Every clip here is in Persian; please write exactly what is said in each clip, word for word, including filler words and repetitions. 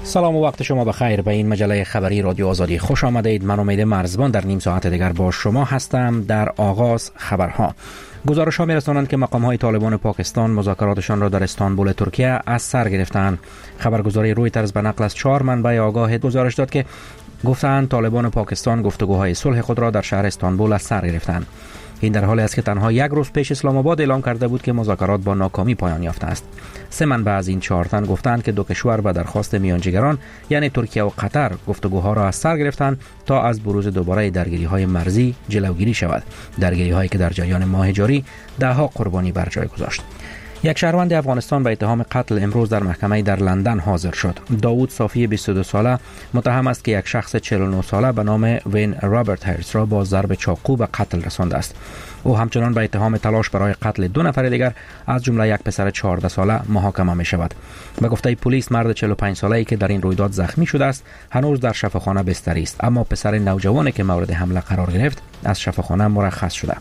سلام و وقت شما بخیر. به این مجله خبری رادیو آزادی خوش آمدید. من امید مرزبان در نیم ساعت دیگر با شما هستم. در آغاز خبرها. گزارش ها می رسانند که مقام های طالبان پاکستان مذاکراتشان را در استانبول ترکیه از سر گرفتند. خبرگزاری رویترز به نقل از چهار منبع آگاه گزارش داد که گفتند طالبان پاکستان گفتگوهای صلح خود را در شهر استانبول از سر گرفتند. این در حالی است که تنها یک روز پیش اسلام آباد اعلام کرده بود که مذاکرات با ناکامی پایان یافته است. سه منبع از این چهار تن گفتند که دو کشور به درخواست میانجیگران یعنی ترکیه و قطر گفتگوها را از سر گرفتند تا از بروز دوباره درگیری‌های مرزی جلوگیری شود. درگیری‌هایی که در جریان ماه جاری ده‌ها قربانی بر جای گذاشت. یک شهروند افغانستان به اتهام قتل امروز در محکمه در لندن حاضر شد. داوود صافی بیست و دو ساله متهم است که یک شخص چهل و نه ساله به نام وین رابرت هریس را با ضرب چاقو به قتل رسانده است. او همچنان به اتهام تلاش برای قتل دو نفر دیگر از جمله یک پسر چهارده ساله محاکمه می شود. به گفته پلیس مرد چهل و پنج ساله‌ای که در این رویداد زخمی شده است هنوز در شفاخانه بستری است، اما پسر نوجوانی که مورد حمله قرار گرفت از شفاخانه مرخص شده.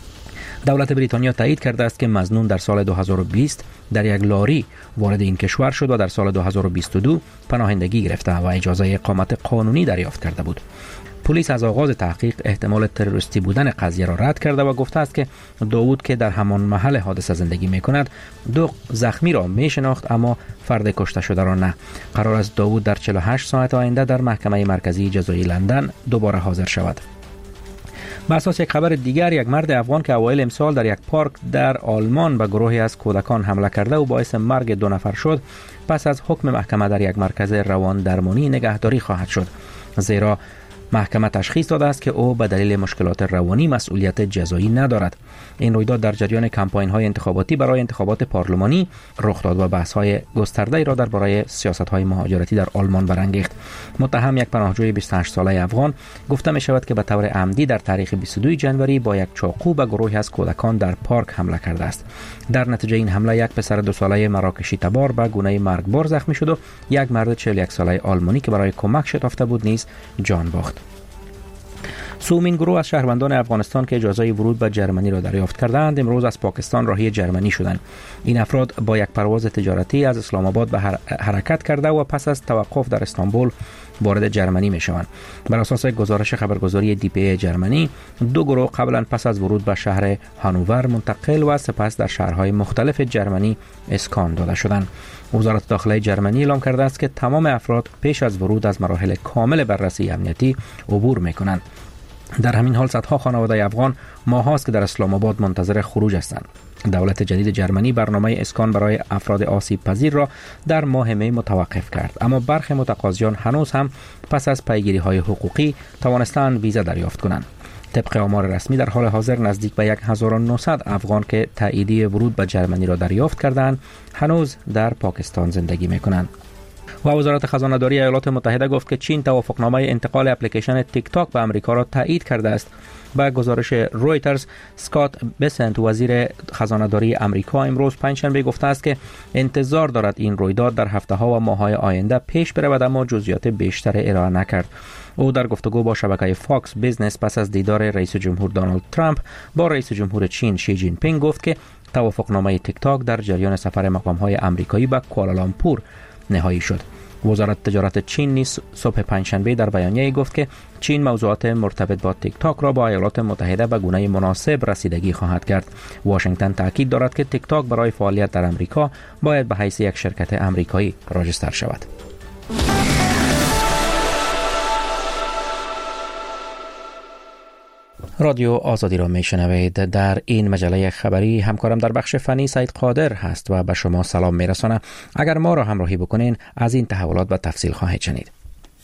دولت بریتانیا تایید کرده است که مظنون در سال دو هزار و بیست در یک لاری وارد این کشور شد و در سال دو هزار و بیست و دو پناهندگی گرفته و اجازه اقامت قانونی دریافت کرده بود. پلیس از آغاز تحقیق احتمال تروریستی بودن قضیه را رد کرده و گفته است که داوود که در همان محل حادثه زندگی می کند دو زخمی را می شناخت اما فرد کشته شده را نه. قرار است داوود در چهل و هشت ساعت آینده در محکمه مرکزی جزایی لندن دوباره حاضر شود. بر اساس یک خبر دیگر، یک مرد افغان که اوایل امسال در یک پارک در آلمان به گروهی از کودکان حمله کرده و باعث مرگ دو نفر شد، پس از حکم محکمه در یک مرکز روان درمانی نگهداری خواهد شد، زیرا محکمه تشخیص داده است که او به دلیل مشکلات روانی مسئولیت جزایی ندارد. این رویداد در جریان کمپاین‌های انتخاباتی برای انتخابات پارلمانی رخ داد و بحث‌های گسترده‌ای را درباره سیاست‌های مهاجرتی در آلمان برانگیخت. متهم یک پناهجوی بیست و هشت ساله افغان گفته می‌شود که به طور عمدی در تاریخ بیست و دو ژانویه با یک چاقو به گروهی از کودکان در پارک حمله کرده است. در نتیجه این حمله یک پسر دو ساله مراکشی تبار به گونه مرگبار زخمی شد و یک مرد چهل و یک ساله آلمانی که برای کمک شتافته بود نیز جان باخت. سومین گروه از شهروندان افغانستان که اجازه ورود به جرمنی را دریافت کردند امروز از پاکستان راهی جرمنی شدند. این افراد با یک پرواز تجارتی از اسلام آباد به حرکت کرده و پس از توقف در استانبول وارد جرمنی می شوند. بر اساس گزارش خبرگزاری دی پی ای جرمنی، دو گروه قبلا پس از ورود به شهر هانوور منتقل و سپس در شهرهای مختلف جرمنی اسکان داده شدند. وزارت داخلی جرمنی اعلام کرده است که تمام افراد پیش از ورود از مراحل کامل بررسی امنیتی عبور می کنند. در همین حال صدها خانواده افغان ماهاست که در اسلام آباد منتظر خروج هستند. دولت جدید جرمنی برنامه اسکان برای افراد آسیب پذیر را در ماه می متوقف کرد، اما برخی متقاضیان هنوز هم پس از پیگیری های حقوقی توانستند ویزا دریافت کنند. طبق آمار رسمی در حال حاضر نزدیک به هزار و نهصد افغان که تاییدیه ورود به جرمنی را دریافت کردند هنوز در پاکستان زندگی می‌کنند. و وزارت خزانه‌داری ایالات متحده گفت که چین توافقنامه انتقال اپلیکیشن تیک تاک به آمریکا را تایید کرده است. با گزارش رویترز، اسکات بسنت وزیر خزانه‌داری آمریکا امروز پنجشنبه گفته است که انتظار دارد این رویداد در هفته‌ها و ماه‌های آینده پیش برود، اما جزئیات بیشتر ارائه نکرد. او در گفتگو با شبکه فاکس بیزنس پس از دیدار رئیس جمهور دونالد ترامپ با رئیس جمهور چین شی جین پینگ گفت که توافقنامه تیک تاک در جریان سفر مقام‌های آمریکایی به کوالالامپور نهایی شد. وزارت تجارت چین نیز صبح پنجشنبه در بیانیه‌ای گفت که چین موضوعات مرتبط با تیک تاک را با ایالات متحده به گونه مناسب رسیدگی خواهد کرد. واشنگتن تاکید دارد که تیک تاک برای فعالیت در آمریکا باید به حیث یک شرکت آمریکایی راجستر شود. رادیو آزادی را میشنوید. در این مجله خبری همکارم در بخش فنی سعید قادر هست و به شما سلام میرسانه. اگر ما را همراهی بکنین از این تحولات به تفصیل خواهید شنید.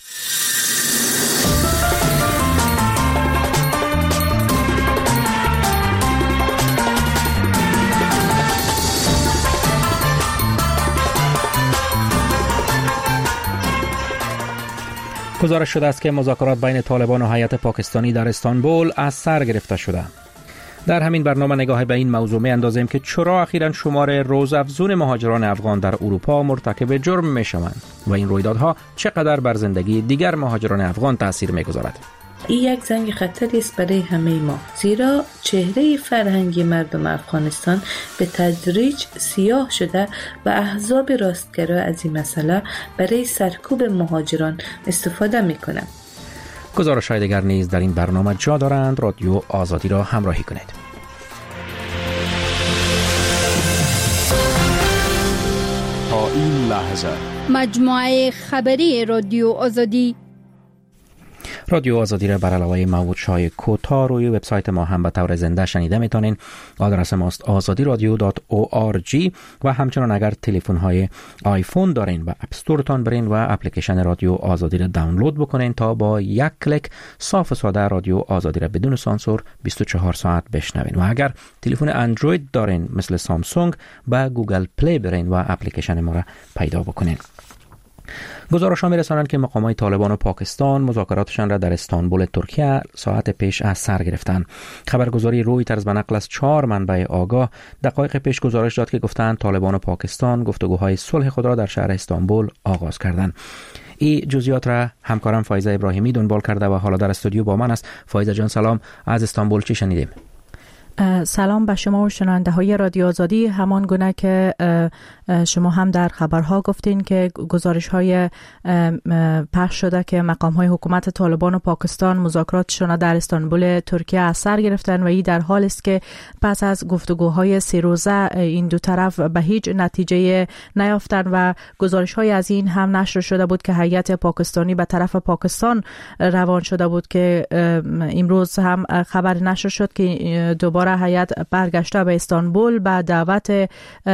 گزارش شده است که مذاکرات بین طالبان و هیئت پاکستانی در استانبول از سر گرفته شده. در همین برنامه نگاه به این موضوع می اندازیم که چرا اخیراً شمار روزافزون مهاجران افغان در اروپا مرتکب جرم می شوند و این رویدادها چقدر بر زندگی دیگر مهاجران افغان تأثیر می گذارد. این یک زنگ خطری است برای همه ما، زیرا چهره فرهنگی مردم افغانستان به تدریج سیاه شده و احزاب راستگرا از این مسئله برای سرکوب مهاجران استفاده میکنند. گزارش‌های دیگر نیز در این برنامه جا دارند. رادیو آزادی را همراهی کنید. تا این لحظه مجموعه خبری رادیو آزادی رادیو آزادی را بر علاوه موج‌های کوتاه روی وبسایت ما هم به طور زنده شنیده میتونین. آدرس ماست آزادی رادیو دات او آر جی و همچنان اگر تلفن های آیفون دارین و اپ استورتان برین و اپلیکیشن رادیو آزادی را دانلود بکنین تا با یک کلیک صاف و ساده رادیو آزادی را بدون سانسور بیست و چهار ساعت بشنوین. و اگر تلفن اندروید دارین مثل سامسونگ با گوگل پلی برین و اپلیکیشن ما را پیدا بکنین. گزارش ها می رسانند که مقامات طالبان و پاکستان مذاکراتشان را در استانبول ترکیه ساعت پیش از سر گرفتند. خبرگزاری رویترز به نقل از چهار منبع آگاه دقایق پیش گزارش داد که گفتند طالبان و پاکستان گفتگوهای صلح خود را در شهر استانبول آغاز کردند. این جزئیات را همکارم فایزه ابراهیمی دنبال کرده و حالا در استودیو با من است. فایزه جان سلام، از استانبول چی شنیدیم؟ سلام به شما و شنونده های رادیو آزادی. همان گونه که شما هم در خبرها گفتین که گزارش های پخش شده که مقام های حکومت طالبان و پاکستان مذاکراتشان در استانبول ترکیه از سر گرفتن و این در حال است که پس از گفتگوهای سه روزه این دو طرف به هیچ نتیجه نیافتند و گزارش های از این هم نشر شده بود که هیئت پاکستانی به طرف پاکستان روان شده بود که امروز هم خبر نشر شد که دوباره هیئت برگشته به استانبول به دعوت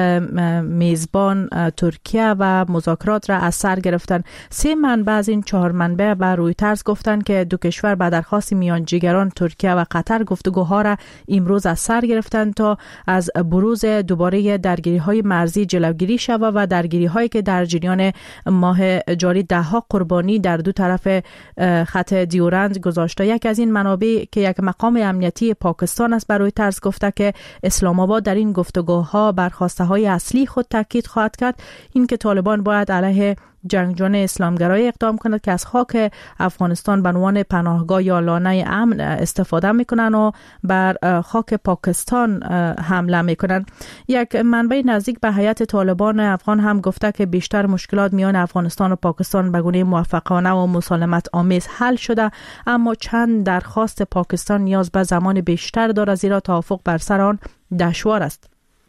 میزبان ترکیه و مذاکرات را از سر گرفتن. سه منبع از این چهار منبع به رویترز گفتند که دو کشور به درخواست میانجیگران ترکیه و قطر گفتگوها را امروز از سر گرفتند تا از بروز دوباره درگیری های مرزی جلوگیری شود و درگیری هایی که در جریان ماه جاری ده ها قربانی در دو طرف خط دیورند گذاشته. یک از این منابع که یک مقام امنیتی پاکستان است برای ترس گفته که اسلام آباد در این گفتگوها بر خواسته های اصلی خود تاکید خواهد کرد، این که طالبان باید علیه جنگجویان اسلامگرایی اقدام کند که از خاک افغانستان به عنوان پناهگاه یا لانه امن استفاده میکنن و بر خاک پاکستان حمله میکنن. یک منبع نزدیک به هیئت طالبان افغان هم گفته که بیشتر مشکلات میان افغانستان و پاکستان به گونه موفقانه و مسالمت آمیز حل شده، اما چند درخواست پاکستان نیاز به زمان بیشتر دارد زیرا توافق بر سر آن دشوار است.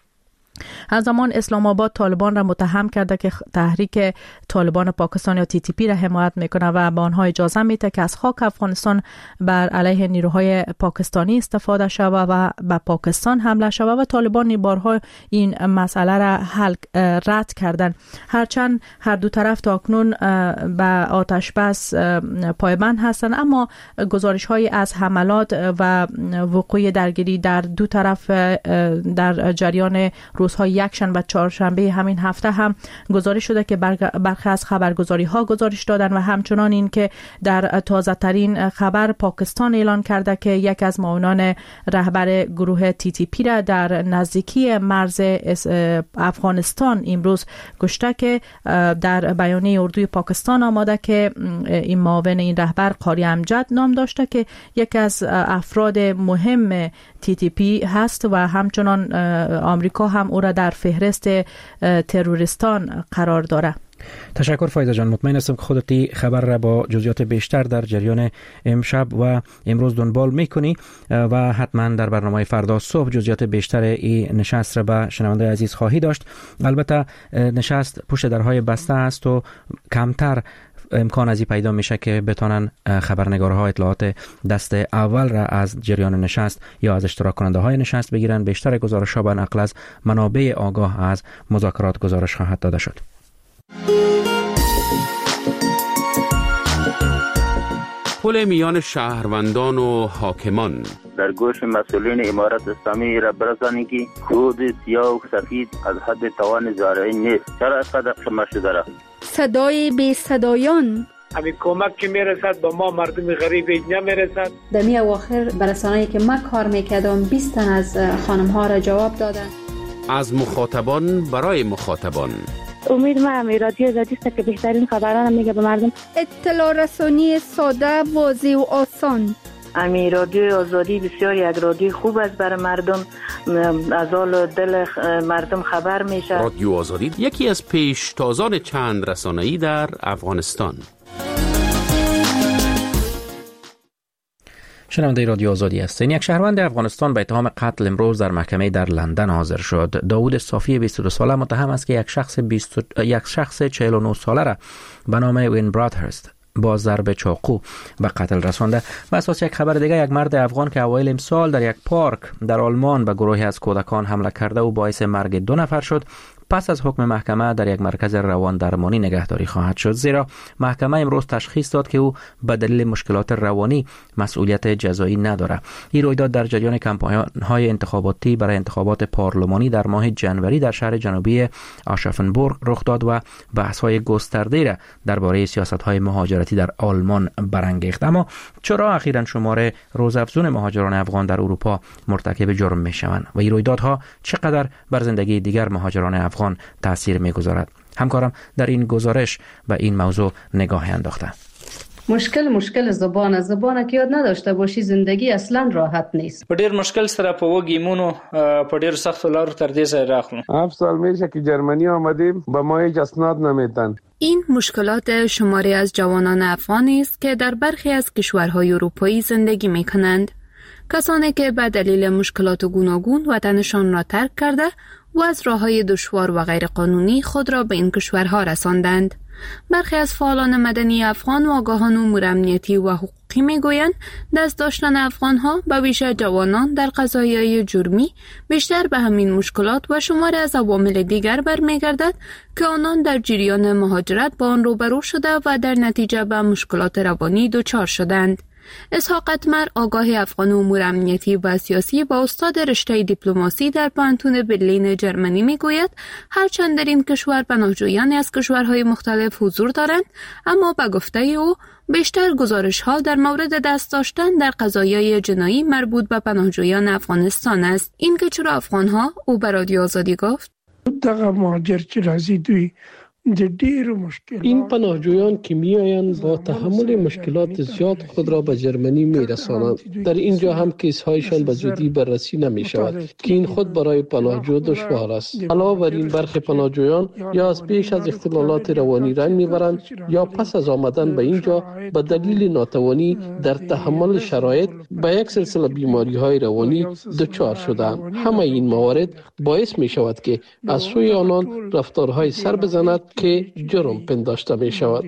از زمان اسلام آباد طالبان را متهم کرده که تحریک طالبان پاکستان یا تی تی پی را حمایت میکنه و به آنها اجازه میده که از خاک افغانستان بر علیه نیروهای پاکستانی استفاده شود و به پاکستان حمله شود و طالبان بارها این مسئله را حل رد کردن. هرچند هر دو طرف تاکنون به آتش بس پایبند هستند، اما گزارش های از حملات و وقوع درگیری در دو طرف در جریان روزهای یکشنبه و چهارشنبه همین هفته هم گزارش شده که برخی از خبرگزاری ها گزارش دادن و همچنان این که در تازه ترین خبر پاکستان اعلان کرده که یک از معاونان رهبر گروه تی تی پی را در نزدیکی مرز افغانستان امروز کشته که در بیانیه اردوی پاکستان آمده که این معاون این رهبر قاری امجد نام داشته که یک از افراد مهم تی تی پی هست و همچنان آمریکا هم او را در فهرست تروریستان قرار داره. تشکر فایزه جان. مطمئن هستم که خودتی خبر را با جزئیات بیشتر در جریان امشب و امروز دنبال میکنی و حتما در برنامه فردا صبح جزئیات بیشتر این نشست را به شنونده عزیز خواهی داشت. البته نشست پشت درهای بسته است و کمتر امکان ازی پیدا میشه که بتونن خبرنگارها اطلاعات دست اول را از جریان نشست یا از اشتراک کننده های نشست بگیرن. بیشتر گزارش ها به نقل از منابع آگاه از مذاکرات گزارش خواهد داده شد. پل میان شهروندان و حاکمان در گوش مسئولین امارت اسلامی را برسانید که کود سیاه و سفید از حد توان زارعی نیست. چرا اینقدر قمه شده را؟ صدای بی صدایان همین کمک که میرسد به ما مردم غریب نمیرسد. در می اواخر برسانه‌ای که ما کار میکردم بیست تن از خانم ها را جواب دادن. از مخاطبان برای مخاطبان امید ما هم رادیو آزادی است که بهترین خبران میگه به مردم. اطلاع رسانی ساده، واضح و آسان. امی رادیو آزادی بسیار یک رادیو خوب است برای مردم، از حال دل مردم خبر میشه. رادیو آزادی یکی از پیشتازان چند رسانه‌ای در افغانستان. شنونده رادیو آزادی هستین. یک شهروند افغانستان به اتهام قتل امروز در محکمه در لندن حاضر شد. داوود صافی بیست و دو ساله متهم است که یک شخص بیست یک شخص چهل و نه ساله را به نام وین برادهرست با ضرب چاقو به قتل رسانده. و اساس یک خبر دیگه، یک مرد افغان که اوایل امسال در یک پارک در آلمان به گروهی از کودکان حمله کرده و باعث مرگ دو نفر شد، پس از حکم محکمه در یک مرکز روان درمانی نگهداری خواهد شد، زیرا محکمه امروز تشخیص داد که او به دلیل مشکلات روانی مسئولیت جزایی ندارد. این رویداد در جریان کمپاین‌های انتخاباتی برای انتخابات پارلمانی در ماه جنوری در شهر جنوبی آشافنبورگ رخ داد و بحث‌های گسترده‌ای را درباره سیاست‌های مهاجرتی در آلمان برانگیخت. اما چرا اخیراً شمار روزافزون مهاجران افغان در اروپا مرتکب جرم می‌شوند و این رویدادها چقدر بر زندگی دیگر مهاجران افغان تأثیر می‌گذارد؟ همکارم در این گزارش به این موضوع نگاهی انداخته. مشکل مشکل زبان زبان که یاد نداشته باشی زندگی اصلا راحت نیست. په ډیر مشکل سره په وګیمونو په ډیر سخت لارو تر دې ځای راغلم. هفت سال میشه که جرمنی آمدیم، به ما هیچ اسناد نمیدن. این مشکلات شماری از جوانان افغانی است که در برخی از کشورهای اروپایی زندگی می‌کنند. کسانی که به دلیل مشکلات گوناگون وطنشان را ترک کرده و از راه‌های دشوار و غیر قانونی خود را به این کشورها رساندند. برخی از فعالان مدنی افغان و آگاهان امور امنیتی و حقوقی میگویند دست داشتن افغانها به ویژه جوانان در قضایای جرمی بیشتر به همین مشکلات و شماری از عوامل دیگر برمیگردد که آنان در جریان مهاجرت با آن روبرو شده و در نتیجه به مشکلات روانی دچار شدند. اسحاق اتمر، آگاه افغان امور امنیتی و سیاسی و استاد رشته دیپلماسی در پانتون برلین جرمنی میگوید هرچند در این کشور پناهجویان از کشورهای مختلف حضور دارند، اما به گفته او بیشتر گزارش‌ها در مورد دست داشتن در قضایای جنایی مربوط به پناهجویان افغانستان است. این که چرا افغان‌ها، او به رادیو آزادی گفت، دغه مهاجر چې راځي دوی این پناهجویان که می آیند با تحمل مشکلات زیاد خود را به جرمنی می رسانند. در اینجا هم کیس هایشان به زودی بررسی نمی شود که این خود برای پناهجو دشوار است. علاوه بر این برخی پناهجویان یا از پیش از اختلالات روانی رنج می برند یا پس از آمدن به اینجا به دلیل ناتوانی در تحمل شرایط به یک سلسله بیماری های روانی دچار شدند. همه این موارد باعث می شود که از سوی آنان رفتارهای سر بزند که جرم پنداشته می شود.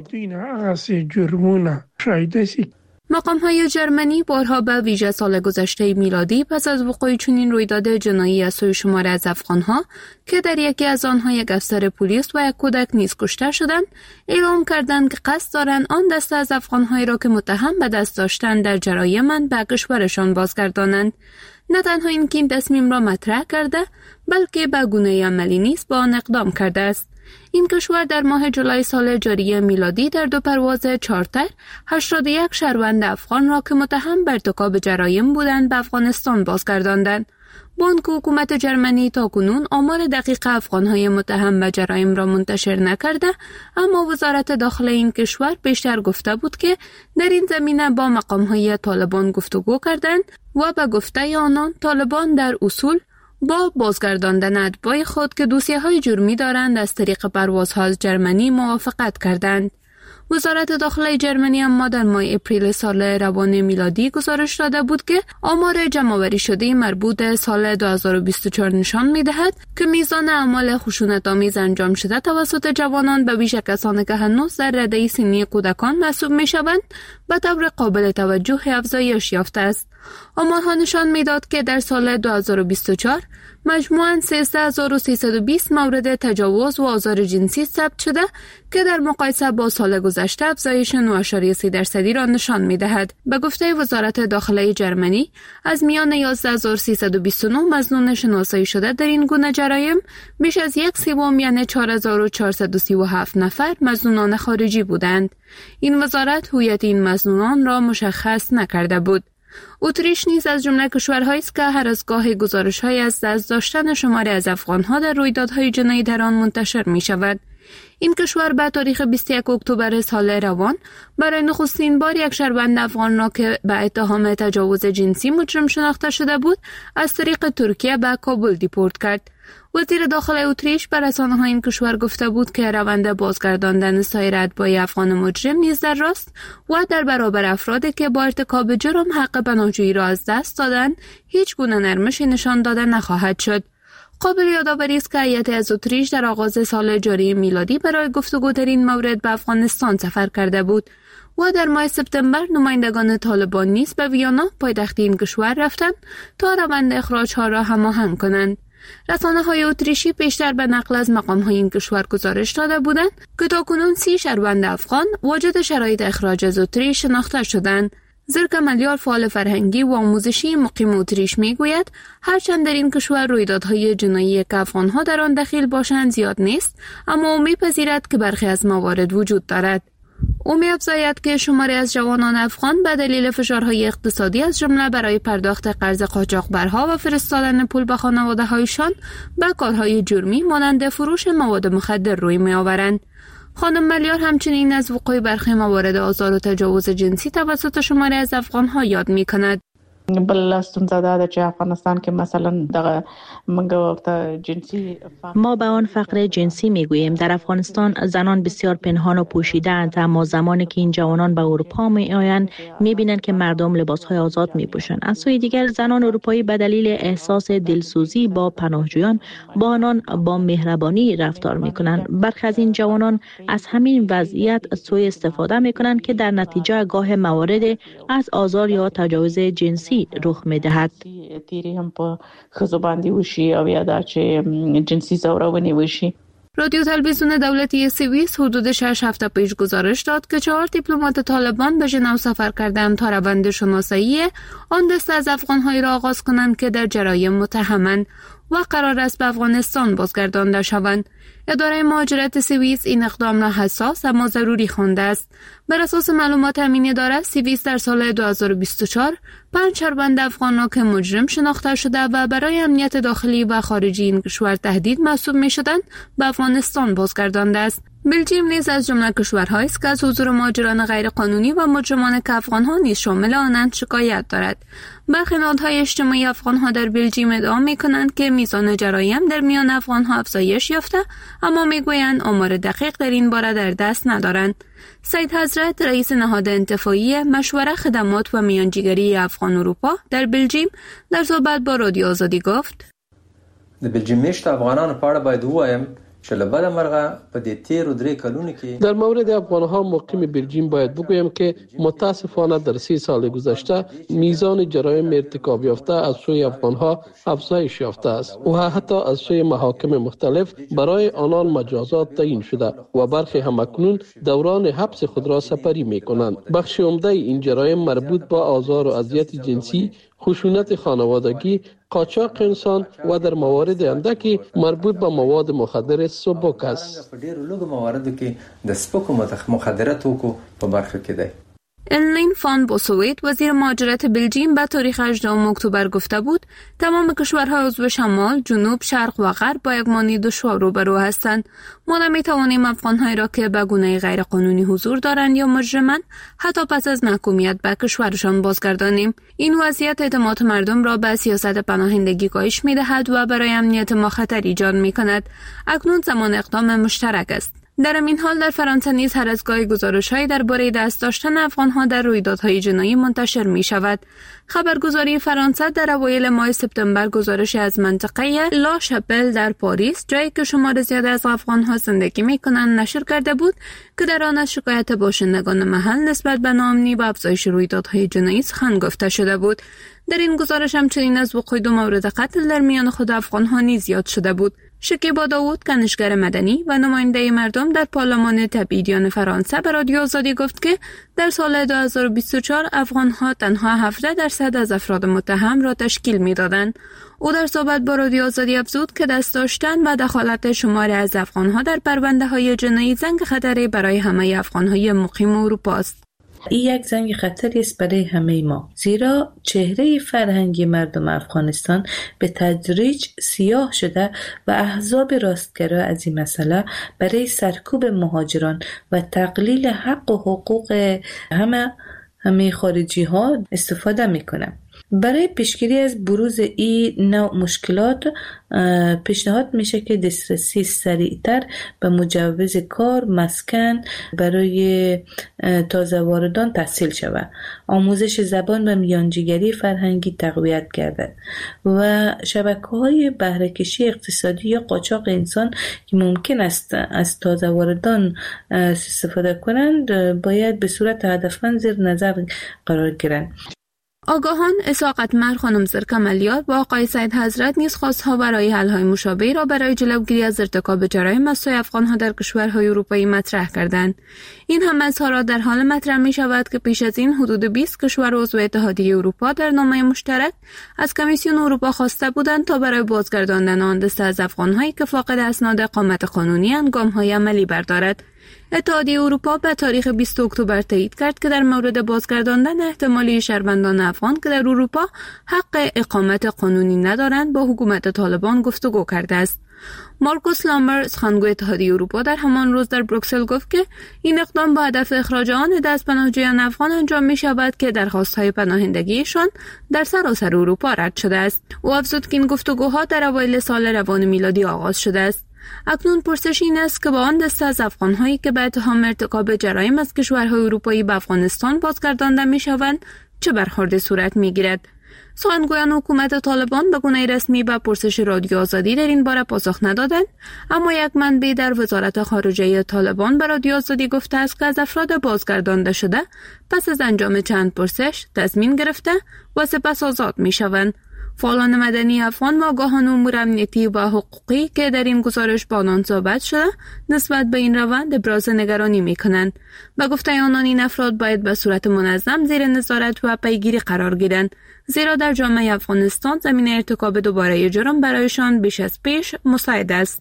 مقام های جرمنی بارها به ویژه سال گذشته میلادی پس از وقوع چنین رویداد جنایی از سوی شمار از افغانها که در یکی از آنها یک افسر پلیس و یک کودک نیز کشته شدند، اعلام کردند که قصد دارند آن دسته از افغانهایی را که متهم به دست داشتن در جرایم به کشورشان بازگردانند. نه تنها این که این تصمیم را مطرح کرده، بلکه به گونه عملی نیز با آن اقدام کرده است. این کشور در ماه جولای سال جاری میلادی در دو پرواز چارتر هشتاد و یک شهروند افغان را که متهم به ارتکاب جرایم بودند به افغانستان بازگرداندند. با آنکه حکومت جرمنی تاکنون آمار دقیق افغانهای متهم به جرایم را منتشر نکرده، اما وزارت داخله این کشور بیشتر گفته بود که در این زمینه با مقامهای طالبان گفتگو کردند و به گفته آنان طالبان در اصول با بازگرداندن اتباع خود که دوسیه های جرمی دارند از طریق پروازها از جرمنی موافقت کردند. وزارت داخله جرمنی اما در ماه اپریل سال روان میلادی گزارش داده بود که آمار جمع‌آوری شده مربوط به سال دو هزار و بیست و چهار نشان می‌دهد که میزان اعمال خشونت‌آمیز انجام شده توسط جوانان به ویژه کسانی که هنوز در رده سنی کودکان محسوب می‌شوند به طور قابل توجه افزایش یافته است. آمارها نشان می‌داد که در سال دو هزار و بیست و چهار مجموعاً سیزده هزار و سیصد و بیست مورد تجاوز و آزار جنسی ثبت شده که در مقایسه با سال گذشته افزایش نه و سه درصدی را نشان می‌دهد. به گفته وزارت داخله جرمنی، از میان یازده هزار و سیصد و بیست و نه مظنون شناسایی شده در این گونه جرایم، بیش از یک سوم یعنی چهار هزار و چهارصد و سی و هفت نفر مظنونان خارجی بودند. این وزارت هویت این مظنونان را مشخص نکرده بود. اتریش نیز از جمله کشورهایی است که هر از گاه گزارش‌های از دست داشتن شماری از افغان‌ها در رویدادهای جنایی در آن منتشر می‌شود. این کشور به تاریخ بیست و یک اکتبر سال روان برای نخستین بار یک شهروند افغان را که به اتهام تجاوز جنسی مجرم شناخته شده بود از طریق ترکیه به کابل دیپورت کرد. وزیر داخل اتریش بر رسانه‌های این کشور گفته بود که روند بازگرداندن سایر اتباع افغان مجرم نیز در راست و در برابر افرادی که با ارتکاب جرم حق پناهجویی را از دست دادند هیچ گونه نرمشی نشان داده نخواهد شد. قابل یادآوری است که هیئت از اتریش در آغاز سال جاری میلادی برای گفتگو در این مورد به افغانستان سفر کرده بود و در ماه سپتامبر نمایندگان طالبان نیز به ویانا پایتخت این کشور رفتند تا روند اخراج‌ها را هماهنگ کنند. رسانه‌های اتریشی پیشتر به نقل از مقام‌های این کشور گزارش داده بودند که تاکنون سی شهروند افغان واجد شرایط اخراج از اتریش شناخته شدند. زرکا ملیار فعال فرهنگی و آموزشی مقیم اتریش میگوید هرچند در این کشور رویدادهای جنایی که افغان‌ها در آن دخیل باشند زیاد نیست، اما او می‌پذیرد که برخی از موارد وجود دارد. او می‌افزاید که شماری از جوانان افغان به دلیل فشارهای اقتصادی از جمله برای پرداخت قرض قاچاقبرها و فرستادن پول به خانواده‌هایشان به کارهای جرمی مانند فروش مواد مخدر روی می‌آورند. خانم ملیار همچنین از وقوع برخی موارد آزار و تجاوز جنسی توسط شماری از افغان‌ها یاد می‌کند. بل ستونزه ده چې افغانستان کې مثلا دغه منګه وخت جنسی ما به آن فقر جنسی میگوییم. در افغانستان زنان بسیار پنهان و پوشیده اند، اما زمانی که این جوانان به اروپا می آیند میبینند که مردم لباسهای آزاد میپوشند. از سوی دیگر زنان اروپایی به دلیل احساس دلسوزی با پناهجویان با آنان با مهربانی رفتار میکنند. برخی از این جوانان از همین وضعیت سوء استفاده میکنند که در نتیجه گاه موارد از آزار یا تجاوز جنسی رخ می‌دهد. تیری هم په خزو باندې وشي او یا دا چې جنسی زورونی وشي. رادیو تلویزیون دولتی سوئیس حدود شش هفته پیش گزارش داد که چهار دیپلمات طالبان به ژنو سفر کردند تا روند شناسایی آن دسته از افغان‌هایی را آغاز کنند که در جرایم متهمند و قرار است به افغانستان بازگردانده شوند. اداره مهاجرت سوئیس این اقدام را حساس اما ضروری خوانده است. بر اساس معلومات همین اداره، سوئیس در سال دو هزار و بیست و چهار پنج شهروند افغان را که مجرم شناخته شده و برای امنیت داخلی و خارجی این کشور تهدید محسوب می‌شدند به افغانستان بازگردانده است. بلژیم نیز از جمله کشورهایی است که از حضور مهاجران غیرقانونی و مجرمان که افغان‌ها نیز شامل آنند شکایت دارد. برخی نهادهای اجتماعی افغان‌ها در بلژیم ادعا می‌کنند که میزان جرایم در میان افغان‌ها افزایش یافته، اما میگویند آمار دقیق در این باره در دست ندارند. سید حضرت رئیس نهاد انتفاعی مشوره خدمات و میانجیگری افغان اروپا در بلژیم در صحبت با رادیو آزادی گفت: د بلژیم میشت افغانانو په اړه باید ووایم چې له بده مرغه په دې تیرو درې کلونو کې در مورد افغان‌ها مقیم بلژیم باید بگویم که متاسفانه در سی سال گذشته میزان جرایم ارتکاب یافته از سوی افغان‌ها افزایش یافته است و حتی از سوی محاکم مختلف برای آنان مجازات تعیین شده و برخی هم اکنون دوران حبس خود را سپری می‌کنند. بخش عمده این جرایم مربوط به آزار و اذیت جنسی، خشونت خانوادگی، قاچاق انسان و در موارد اندکی مربوط به مواد مخدر سبک است. په ډیرو لږو مواردو کې د سپکو مخدره توکو په برخه کې دی. انلین فان بوسویت وزیر مهاجرت بلژیم به تاریخ هجدهم اکتبر گفته بود تمام کشورهای عضو شمال، جنوب، شرق و غرب با یک مانی دشوار روبرو هستند. ما نمیتوانیم افغان‌هایی را که به گونه غیرقانونی حضور دارند یا مجرمند حتی پس از محکومیت به کشورشان بازگردانیم. این وضعیت اعتماد مردم را به سیاست پناهندگی کاهش می‌دهد و برای امنیت ما خطر ایجاد می‌کند. اکنون زمان اقدام مشترک است. در این حال در فرانسه نیز هر از گاهی گزارش‌هایی درباره دست داشتن افغان‌ها در رویدادهای جنایی منتشر می‌شود. خبرگزاری فرانسه در اوایل ماه سپتامبر گزارشی از منطقه لا شاپل در پاریس، جایی که شمار زیاد از افغان‌ها زندگی می‌کنند، نشر کرده بود که در آن از شکایت باشندگان محل نسبت به ناامنی و افزایش رویدادهای جنایی سخن گفته شده بود. در این گزارش همچنین از وقوع دو مورد قتل در میان خود افغان‌ها نیز یاد شده بود. شکیبا داوود، کنشگر مدنی و نماینده مردم در پارلمان تبعیدیان فرانسه به رادیو آزادی گفت که در سال دو هزار و بیست و چهار افغان‌ها تنها هفتاد درصد از افراد متهم را تشکیل می‌دادند. او در صحبت با رادیو آزادی افزود که دست داشتن و دخالت شماری از افغان‌ها در پرونده‌های جنایی زنگ خطری برای همه افغان‌های مقیم اروپا است. این یک زنگ خطری است برای همه ما، زیرا چهره فرهنگی مردم افغانستان به تدریج سیاه شده و احزاب راستگرا از این مسئله برای سرکوب مهاجران و تقلیل حق و حقوق همه همه خارجی ها استفاده میکنه. برای پیشگیری از بروز این نوع مشکلات پیشنهاد میشه که دسترسی سریعتر به مجوز کار، مسکن برای تازه واردان تسهیل شود، آموزش زبان و میانجیگری فرهنگی تقویت گردد و شبکه‌های بهره کشی اقتصادی یا قاچاق انسان که ممکن است از تازه واردان استفاده کنند باید به صورت هدفمند زیر نظر قرار گیرند. آگاهان اساقت مر خانم زرکملیات با آقای سید حضرت نیز خواستها برای حل‌های مشابهی را برای جلوگیری از ارتکاب جرایم از سوی افغان‌ها در کشورهای اروپایی مطرح کردند. این هم اظهارات در حال مطرح می شود که پیش از این حدود بیست کشور عضو اتحادیه اروپا در نامه مشترک از کمیسیون اروپا خواسته بودند تا برای بازگرداندن آن دسته از افغان‌هایی که فاقد اسناد اقامت قانونی اند گام‌های عملی بردارد. اتحادیه اروپا به تاریخ بیست اکتبر تایید کرد که در مورد بازگرداندن احتمالی شهروندان افغان که در اروپا حق اقامت قانونی ندارند با حکومت طالبان گفتگو کرده است. مارکوس لامبر سخنگوی اتحادیه اروپا در همان روز در بروکسل گفت که این اقدام با هدف اخراج آن دست پناهجویان افغان انجام می شود که درخواست‌های پناهندگیشان در سراسر اروپا رد شده است. او افزود که این گفتگوها در اوایل سال روان میلادی آغاز شده است. اکنون پرسش این است که با آن دسته از افغان‌هایی که به اتهام ارتکاب جرایم از کشورهای اروپایی به افغانستان بازگردانده می‌شوند چه برخوردی صورت می‌گیرد؟ سخنگویان حکومت طالبان به گونه رسمی به پرسش رادیو آزادی در این باره پاسخ ندادند، اما یک منبع در وزارت خارجه طالبان به رادیو آزادی گفته است که از افراد بازگردانده شده پس از انجام چند پرسش تضمین گرفته و سپس آزاد می‌شوند. فعالان مدنی افغان و آگاهان امور امنیتی و حقوقی که در این گزارش با آنان صحبت شده نسبت به این روند ابراز نگرانی می‌کنند. به گفته آنان این افراد باید به صورت منظم زیر نظارت و پیگیری قرار گیرند، زیرا در جامعه افغانستان زمینه ارتکاب دوباره جرم برایشان بیش از پیش مساعد است.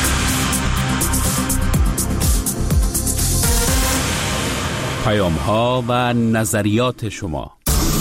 پیام‌ها و نظریات شما.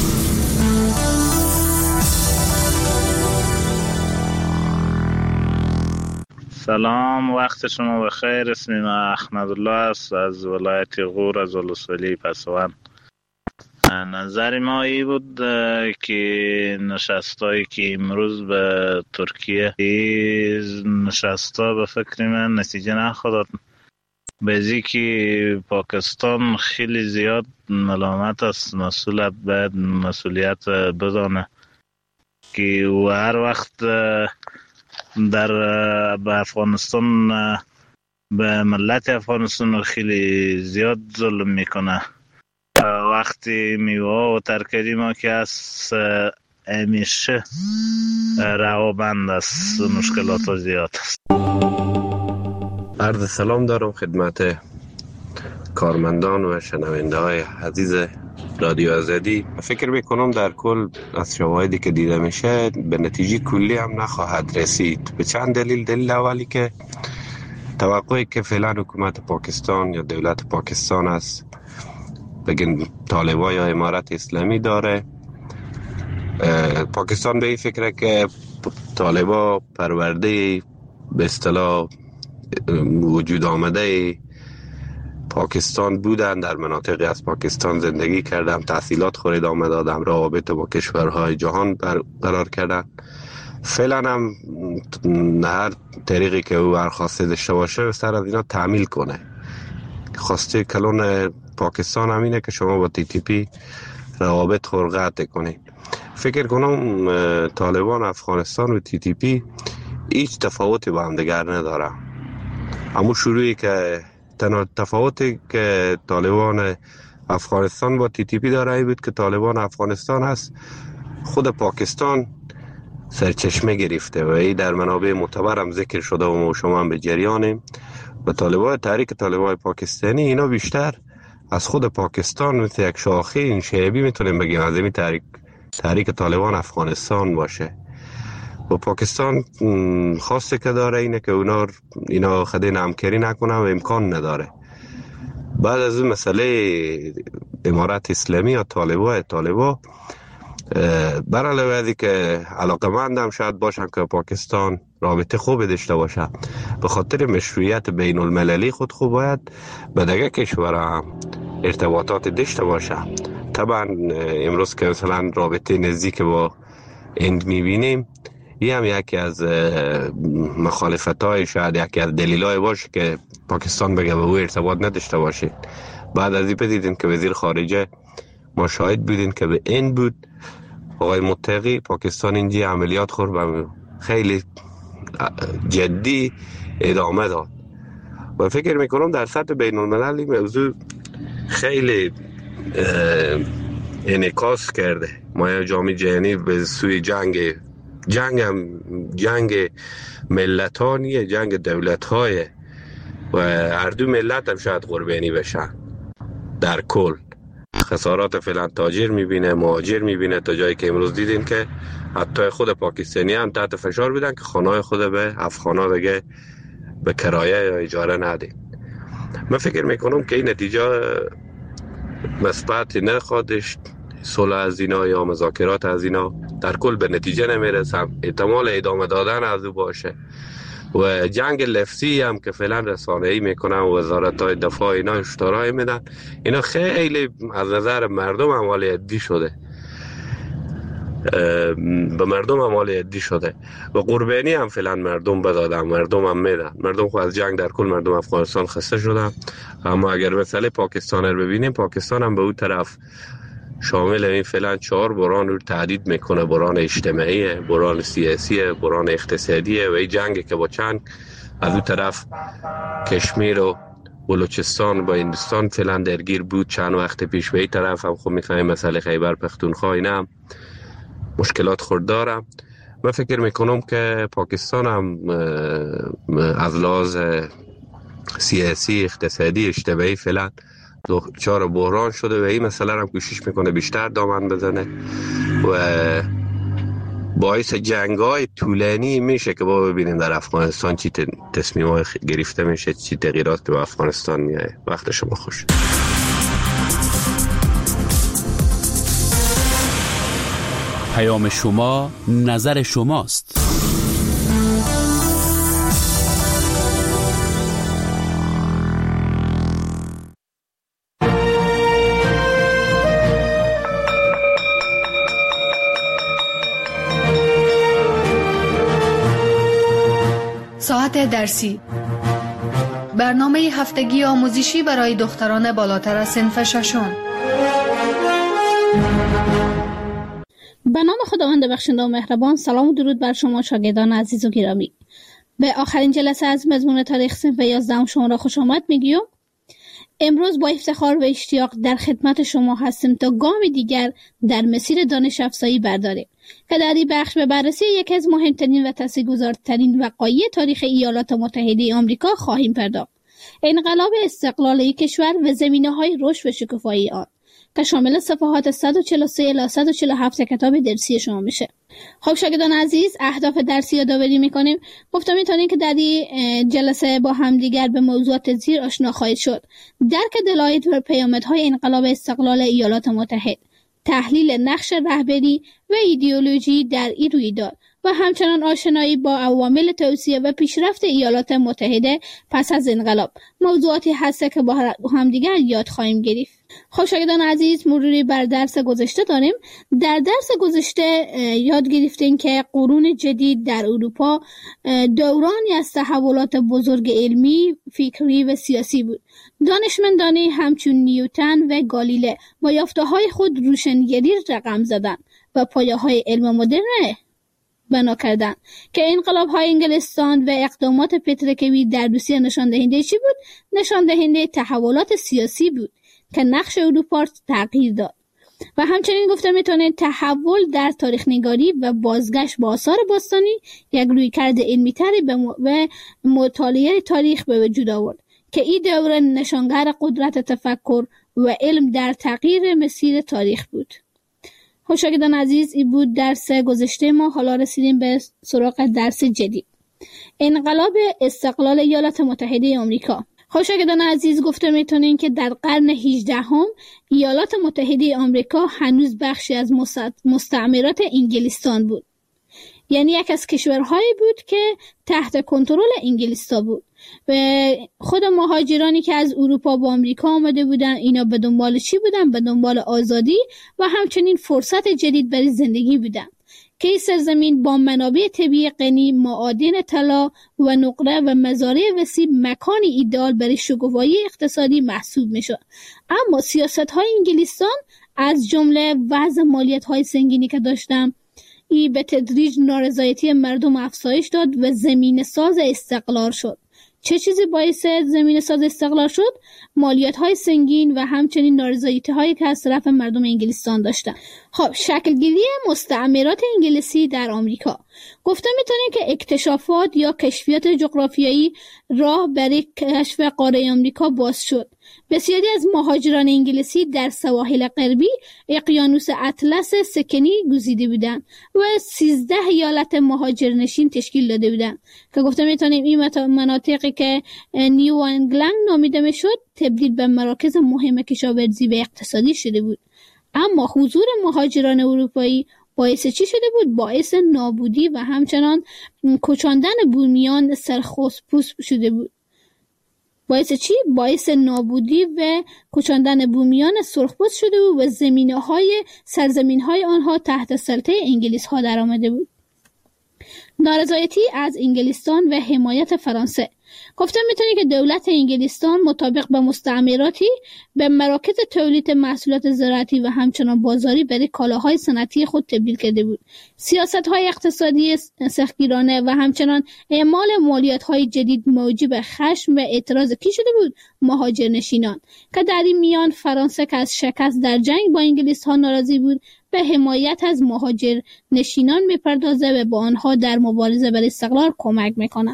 سلام، وقت شما بخیر. اسمم احمدالله است از ولایت غور از ولسوالی پسوان. نظر ما ای بود که نشستایی که امروز به ترکیه نشستا به فکر من نتیجه نخورد، بازی که پاکستان خیلی زیاد ملامت است، مسئولیت باید مسئولیت بدانه که و هر وقت در به افغانستان به ملت افغانستان خیلی زیاد ظلم میکنه. وقتی میوه و ترکاری ما که از همیشه روابند است، مشکلات زیاد است. عرض سلام دارم خدمت کارمندان و شنونده های عزیز رادیو آزادی. فکر میکنم در کل از شواهدی که دیده میشه به نتیجه کلی هم نخواهد رسید. به چند دلیل. دلیل اولی که توقعی که فعلا حکومت پاکستان یا دولت پاکستان است بگن طالبان یا امارت اسلامی داره، پاکستان به این فکره که طالبان پرورده به اصطلاح وجود آمده پاکستان بودن، در مناطقی از پاکستان زندگی کردم، تحصیلات خورد آمد آدم، روابط با کشورهای جهان برقرار کردن. فعلا هم هر طریقی که او برخواسته داشته باشه سر از اینا تعمیل کنه. خواسته کلون پاکستان همینه که شما با تی تی پی روابط خرقت کنید. فکر کنم طالبان افغانستان و تی تی پی هیچ تفاوتی با هم دیگر نداره. اما شروعی که تنها تفاوتی که طالبان افغانستان با تی تی پی داره ای بود که طالبان افغانستان هست خود پاکستان سرچشمه گرفته و این در منابع معتبر هم ذکر شده و ما شما هم به جریانیم. و طالبان تحریک طالبان پاکستانی اینا بیشتر از خود پاکستان مثل یک شاخه این شعبی میتونیم بگیم از این تحریک تحریک طالبان افغانستان باشه. و پاکستان خواسته که داره اینه که اونا اینا خدای نمکری نکنن و امکان نداره. بعد از این مسئله امارت اسلامی یا طالبا طالبا بر علاوه از که علاقمندم شاید باشن که پاکستان رابطه خوب داشته باشه، به خاطر مشروعیت بین المللی خود خوب باید به دیگه کشور هم ارتباطات داشته باشه. طبعا امروز که مثلا رابطه نزدیک با هند میبینیم، این هم یکی از مخالفت های، شاید یکی از دلیل های باشه که پاکستان بگه به او ارتباط نداشته باشه. بعد از این بدیدیم که وزیر خارجه ما شاهد بودیم که به این بود آقای متقی پاکستان اینجا عملیات خورد و خیلی جدی ادامه داد و فکر میکنم در سطح بین المللی موضوع خیلی انعکاس کرده. ما جامعه جهانی به سوی جنگ جنگ هم جنگ ملتانیه، جنگ دولت های و هر دو ملت هم شاید قربانی بشن. در کل خسارات فعلا تاجر میبینه، مهاجر میبینه، تا جایی که امروز دیدیم که حتی خود پاکستانی هم تحت فشار بودن که خانه‌های خود به افغانا دیگه به کرایه یا اجاره ندید. من فکر میکنم که این نتیجه مثبت نخواهدش، صلح از اینا یا مذاکرات از اینا در کل به نتیجه نمیرسه، احتمال ادامه دادن از او باشه و جنگ لفظی هم که فعلا رسانه‌ای میکنن و وزارت‌های دفاع اینا اشتراک میدن، اینا خیلی از نظر مردم اعمال عدی شده، به مردم اعمال عدی شده و قربانی هم فعلا مردم بدادن، مردم هم میدن. مردم خود از جنگ در کل مردم افغانستان خسته شدن. اما اگر مسئله پاکستان رو ببینیم، پاکستان هم به اون طرف شامل این فعلا چهار بحران رو تهدید میکنه: بحران اجتماعی، بحران سیاسی، بحران اقتصادی و این جنگ که با چند از اون طرف کشمیر و بلوچستان با هندوستان فعلا درگیر بود چند وقت پیش. به این طرف هم خب میفهمیم مسئله خیبر پختونخوا اینا هم مشکلات خورد داره. من فکر میکنم که پاکستان هم از لحاظ سیاسی، اقتصادی، اجتماعی فعلا دچار بحران شده و این مسئله هم کوشش میکنه بیشتر دامن بزنه و باعث جنگ‌های طولانی میشه که با ببینیم در افغانستان چی تصمیم‌های گرفته میشه، چی تغییرات به افغانستان میاد. وقت شما خوش. پیام شما، نظر شماست. ساعت درسی، برنامه هفتگی آموزشی برای دختران بالاتر از صنف ششم. به نام خداوند بخشنده و مهربان. سلام و درود بر شما شاگردان عزیز و گرامی. به آخرین جلسه از مضمون تاریخ صنف یازدهم شما را خوش آمد میگویم. امروز با افتخار و اشتیاق در خدمت شما هستیم تا گام دیگر در مسیر دانش افزایی برداریم که در این بخش به بررسی یکی از مهمترین و تاثیرگذارترین وقایع تاریخ ایالات متحده آمریکا خواهیم پرداخت: انقلاب استقلالی کشور و زمینه‌های رشد و شکوفایی آن، که شامل صفحات صد و چهل و سه الی صد و چهل و هفت کتاب درسی شما میشه. خب شاگردان عزیز، اهداف درسی یادآوری میکنیم. گفتم میتونیم که در این جلسه با هم دیگر به موضوعات زیر آشنا خواهید شد: درک دلایل و پیامدهای انقلاب استقلال ایالات متحده، تحلیل نقش رهبری و ایدئولوژی در این رویداد و همچنان آشنایی با عوامل توسعه و پیشرفت ایالات متحده پس از انقلاب. موضوعاتی هست که با هم دیگر یاد خواهیم گرفت. خب شاگردان عزیز، مروری بر درس گذشته داریم. در درس گذشته یاد گرفتیم که قرون جدید در اروپا دورانی از تحولات بزرگ علمی، فکری و سیاسی بود. دانشمندانی همچون نیوتن و گالیله با یافته‌های خود روشنگری رقم زدند و پایه‌های علم مدرن بنا کردند که انقلاب‌های انگلستان و اقدامات پتروکیمی در روسیه نشان دهنده چی بود؟ نشان دهنده تحولات سیاسی بود که نقش اروپا تغییر داد. و همچنین گفته میتونه تحول در تاریخ نگاری و بازگشت به آثار باستانی یک رویکرد علمی تری و مطالعه تاریخ به وجود آورد که این دوره نشانگر قدرت تفکر و علم در تغییر مسیر تاریخ بود. شاگردان عزیز، این بود درس گذشته ما. حالا رسیدیم به سراغ درس جدید: انقلاب استقلال ایالات متحده آمریکا. خب شاگردان عزیز، گفته میتونین که در قرن هجدهم ایالات متحده آمریکا هنوز بخشی از مستعمرات انگلستان بود. یعنی یک از کشورهایی بود که تحت کنترل انگلیس‌ها بود و خود مهاجرانی که از اروپا به آمریکا آمده بودن، اینا به دنبال چی بودن؟ به دنبال آزادی و همچنین فرصت جدید برای زندگی بودن که این سرزمین با منابع طبیعی غنی، معادن طلا و نقره و مزارع وسیع مکانی ایدئال برای شکوفایی اقتصادی محسوب میشد. اما سیاست‌های انگلستان از جمله وضع مالیات‌های سنگینی که داشتن، ای به تدریج نارضایتی مردم افزایش داد و زمین ساز استقلال شد. چه چیزی باعث زمین ساز استقلال شد؟ مالیات های سنگین و همچنین نارضایتی هایی که از طرف مردم انگلستان داشتن. خب شکلگیری مستعمرات انگلیسی در آمریکا. گفته میتونیم که اکتشافات یا کشفیات جغرافیایی راه برای کشف قاره آمریکا باز شد. بسیاری از مهاجران انگلیسی در سواحل غربی اقیانوس اطلس سکنی گزیده بودند و سیزده ایالت مهاجرنشین تشکیل داده بودند که گفته میتونیم این مناطقی که نیو انگلند نامیده میشد تبدیل به مراکز مهم کشاورزی و اقتصادی شده بود. اما حضور مهاجران اروپایی باعث چی شده بود؟ باعث نابودی و همچنان کوچاندن بومیان سرخپوست شده بود. باعث چی؟ باعث نابودی و کوچاندن بومیان سرخپوست شده بود و زمینه‌های سرزمین‌های آنها تحت سلطه انگلیس‌ها در آمده بود. نارضایتی از انگلستان و حمایت فرانسه. گفته میتونی که دولت انگلستان مطابق به مستعمراتی به مراکز تولید محصولات زراعتی و همچنان بازاری برای کالاهای صنعتی خود تبدیل کرده بود. سیاست‌های اقتصادی سختگیرانه و همچنان اعمال مالیات‌های جدید موجب خشم و اعتراض کی شده بود؟ مهاجرنشینان، که در این میان فرانسه که از شکست در جنگ با انگلیس‌ها ناراضی بود به حمایت از مهاجرنشینان میپردازه و با آنها در مبارزه برای استقلال کمک میکنه.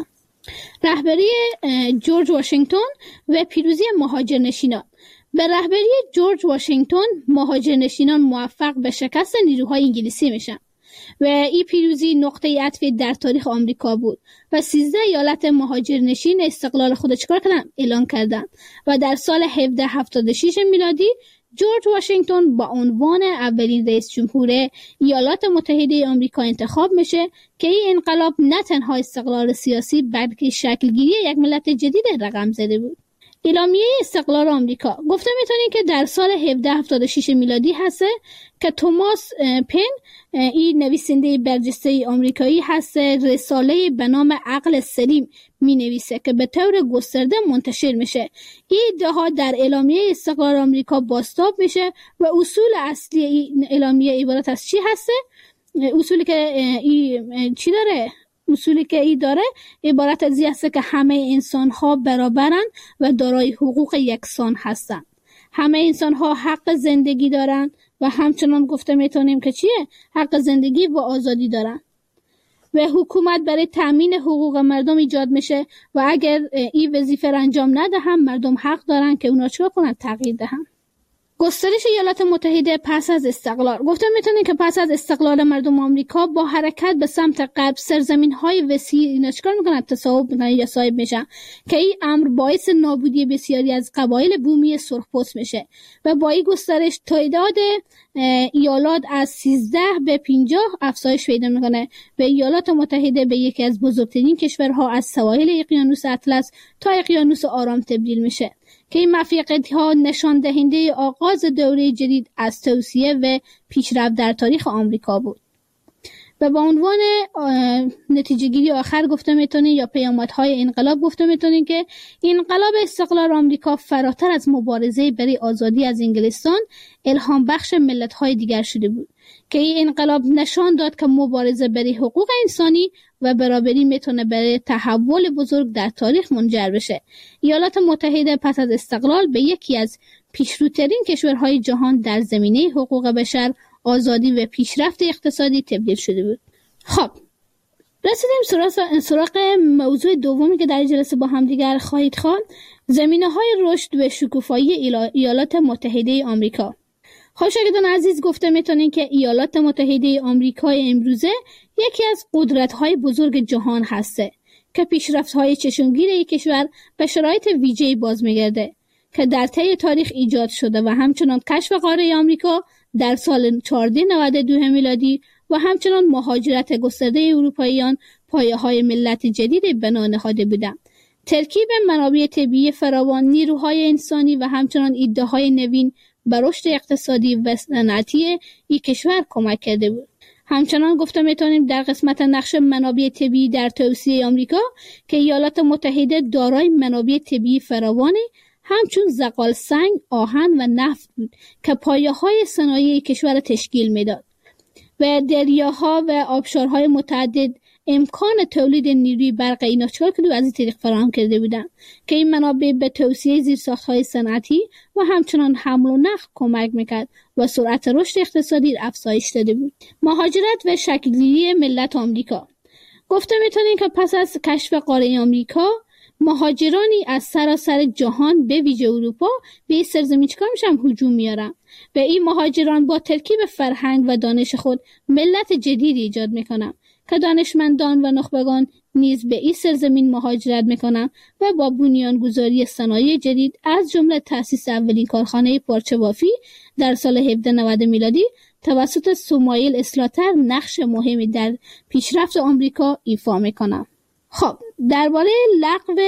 رهبری جورج واشنگتن و پیروزی مهاجرنشینان. به رهبری جورج واشنگتن مهاجرنشینان موفق به شکست نیروهای انگلیسی میشن و این پیروزی نقطه عطف در تاریخ آمریکا بود و سیزده ایالت مهاجرنشین استقلال خود چکار کردن؟ اعلان کردن و در سال هفده هفتاد و شش میلادی جورج واشنگتن با عنوان اولین رئیس جمهور ایالات متحده آمریکا انتخاب میشه که این انقلاب نه تنها استقلال سیاسی بلکه شکلگیری یک ملت جدید رقم زده بود. اعلامیه استقلال آمریکا. گفته میتونیم که در سال هفده هفتاد و شش میلادی هسته که توماس پن، این نویسنده برجسته آمریکایی هست، رساله به نام عقل سلیم می نویسه که به طور گسترده منتشر میشه. این ادعاها در اعلامیه استقلال آمریکا بازتاب میشه و اصول اصلی این اعلامیه عبارت از چی هسته؟ اصولی که این چی داره؟ اصولی که ای داره عبارت از این هسته که همه انسان ها برابرن و دارای حقوق یکسان هستن. همه انسان ها حق زندگی دارن و همچنان گفته میتونیم که چیه؟ حق زندگی و آزادی دارن و حکومت برای تامین حقوق مردم ایجاد میشه و اگر این وظیفه را انجام نده هم مردم حق دارن که اونا چیکار کنن؟ تغییر دهن. گسترش ایالات متحده پس از استقلال. گفتم میتونیم که پس از استقلال مردم آمریکا با حرکت به سمت غرب سرزمین‌های وسیع اینا چیکار میکنن؟ تصاحب میکنن یا صاحب میشن که این امر باعث نابودی بسیاری از قبایل بومی سرخپوست میشه و با این گسترش تعداد ایالات از سیزده به پنجاه افزایش پیدا میکنه و ایالات متحده به یکی از بزرگترین کشورها از سواحل اقیانوس اطلس تا اقیانوس آرام تبدیل میشه که این موفقیت‌ها نشان دهنده آغاز دوره جدید از توسعه و پیشرفت در تاریخ آمریکا بود. و با عنوان نتیجه گیری آخر گفته میتونین یا پیامدهای انقلاب گفته میتونین که انقلاب استقلال آمریکا فراتر از مبارزه برای آزادی از انگلستان الهام بخش ملت‌های دیگر شده بود که این انقلاب نشان داد که مبارزه برای حقوق انسانی و برابری میتونه برای تحول بزرگ در تاریخ منجر بشه. ایالات متحده پس از استقلال به یکی از پیشروترین کشورهای جهان در زمینه حقوق بشر، آزادی و پیشرفت اقتصادی تبدیل شده بود. خب رسیدیم سراغ سراغ موضوع دومی که در جلسه با هم دیگر خواهید خواند، زمینه‌های رشد و شکوفایی ایالات متحده آمریکا. خب شاگردان عزیز، گفته میتونین که ایالات متحده آمریکا امروزه یکی از قدرت‌های بزرگ جهان هسته که پیشرفت‌های چشمگیر این کشور به شرایط ویژه‌ای باز می‌گرده که در طی تاریخ ایجاد شده و همچنان کشف قاره آمریکا در سال هزار و چهارصد و نود و دو میلادی و همچنان مهاجرت گسترده اروپاییان پایه‌های ملت جدید بنا نهاده بودند. ترکیب منابع طبیعی فراوان، نیروهای انسانی و همچنان ایده‌های نوین به رشد اقتصادی و صنعتی این کشور کمک کرده بود. همچنان گفته میتونیم در قسمت نقش منابع طبیعی در توسعه آمریکا که ایالات متحده دارای منابع طبیعی فراوانی همچون زغال سنگ، آهن و نفت بود که پایه‌های صنایع کشور تشکیل میداد و دریاها و آبشارهای متعدد امکان تولید نیروی برق اینا چهار کیلو از این طریق فراهم کرده بودند که این منابع به توسعه زیرساخت‌های صنعتی و همچنان حمل و نقل کمک میکرد و سرعت رشد اقتصادی افزایش داده بود. مهاجرت و شکل‌گیری ملت آمریکا. گفته میتونیم که پس از کشف قاره آمریکا مهاجرانی از سراسر جهان به ویژه اروپا به این سرزمین چیکار میشن؟ هجوم میارن و این مهاجران با ترکیب فرهنگ و دانش خود ملت جدیدی ایجاد میکنن که دانشمندان و نخبگان نیز به این سرزمین مهاجرت میکنن و با بنیانگذاری صنایع جدید از جمله تأسیس اولین کارخانه پارچه بافی در سال هفده نود میلادی توسط سمایل اسلاتر نقش مهمی در پیشرفت آمریکا ایفا میکنن. خب درباره لغو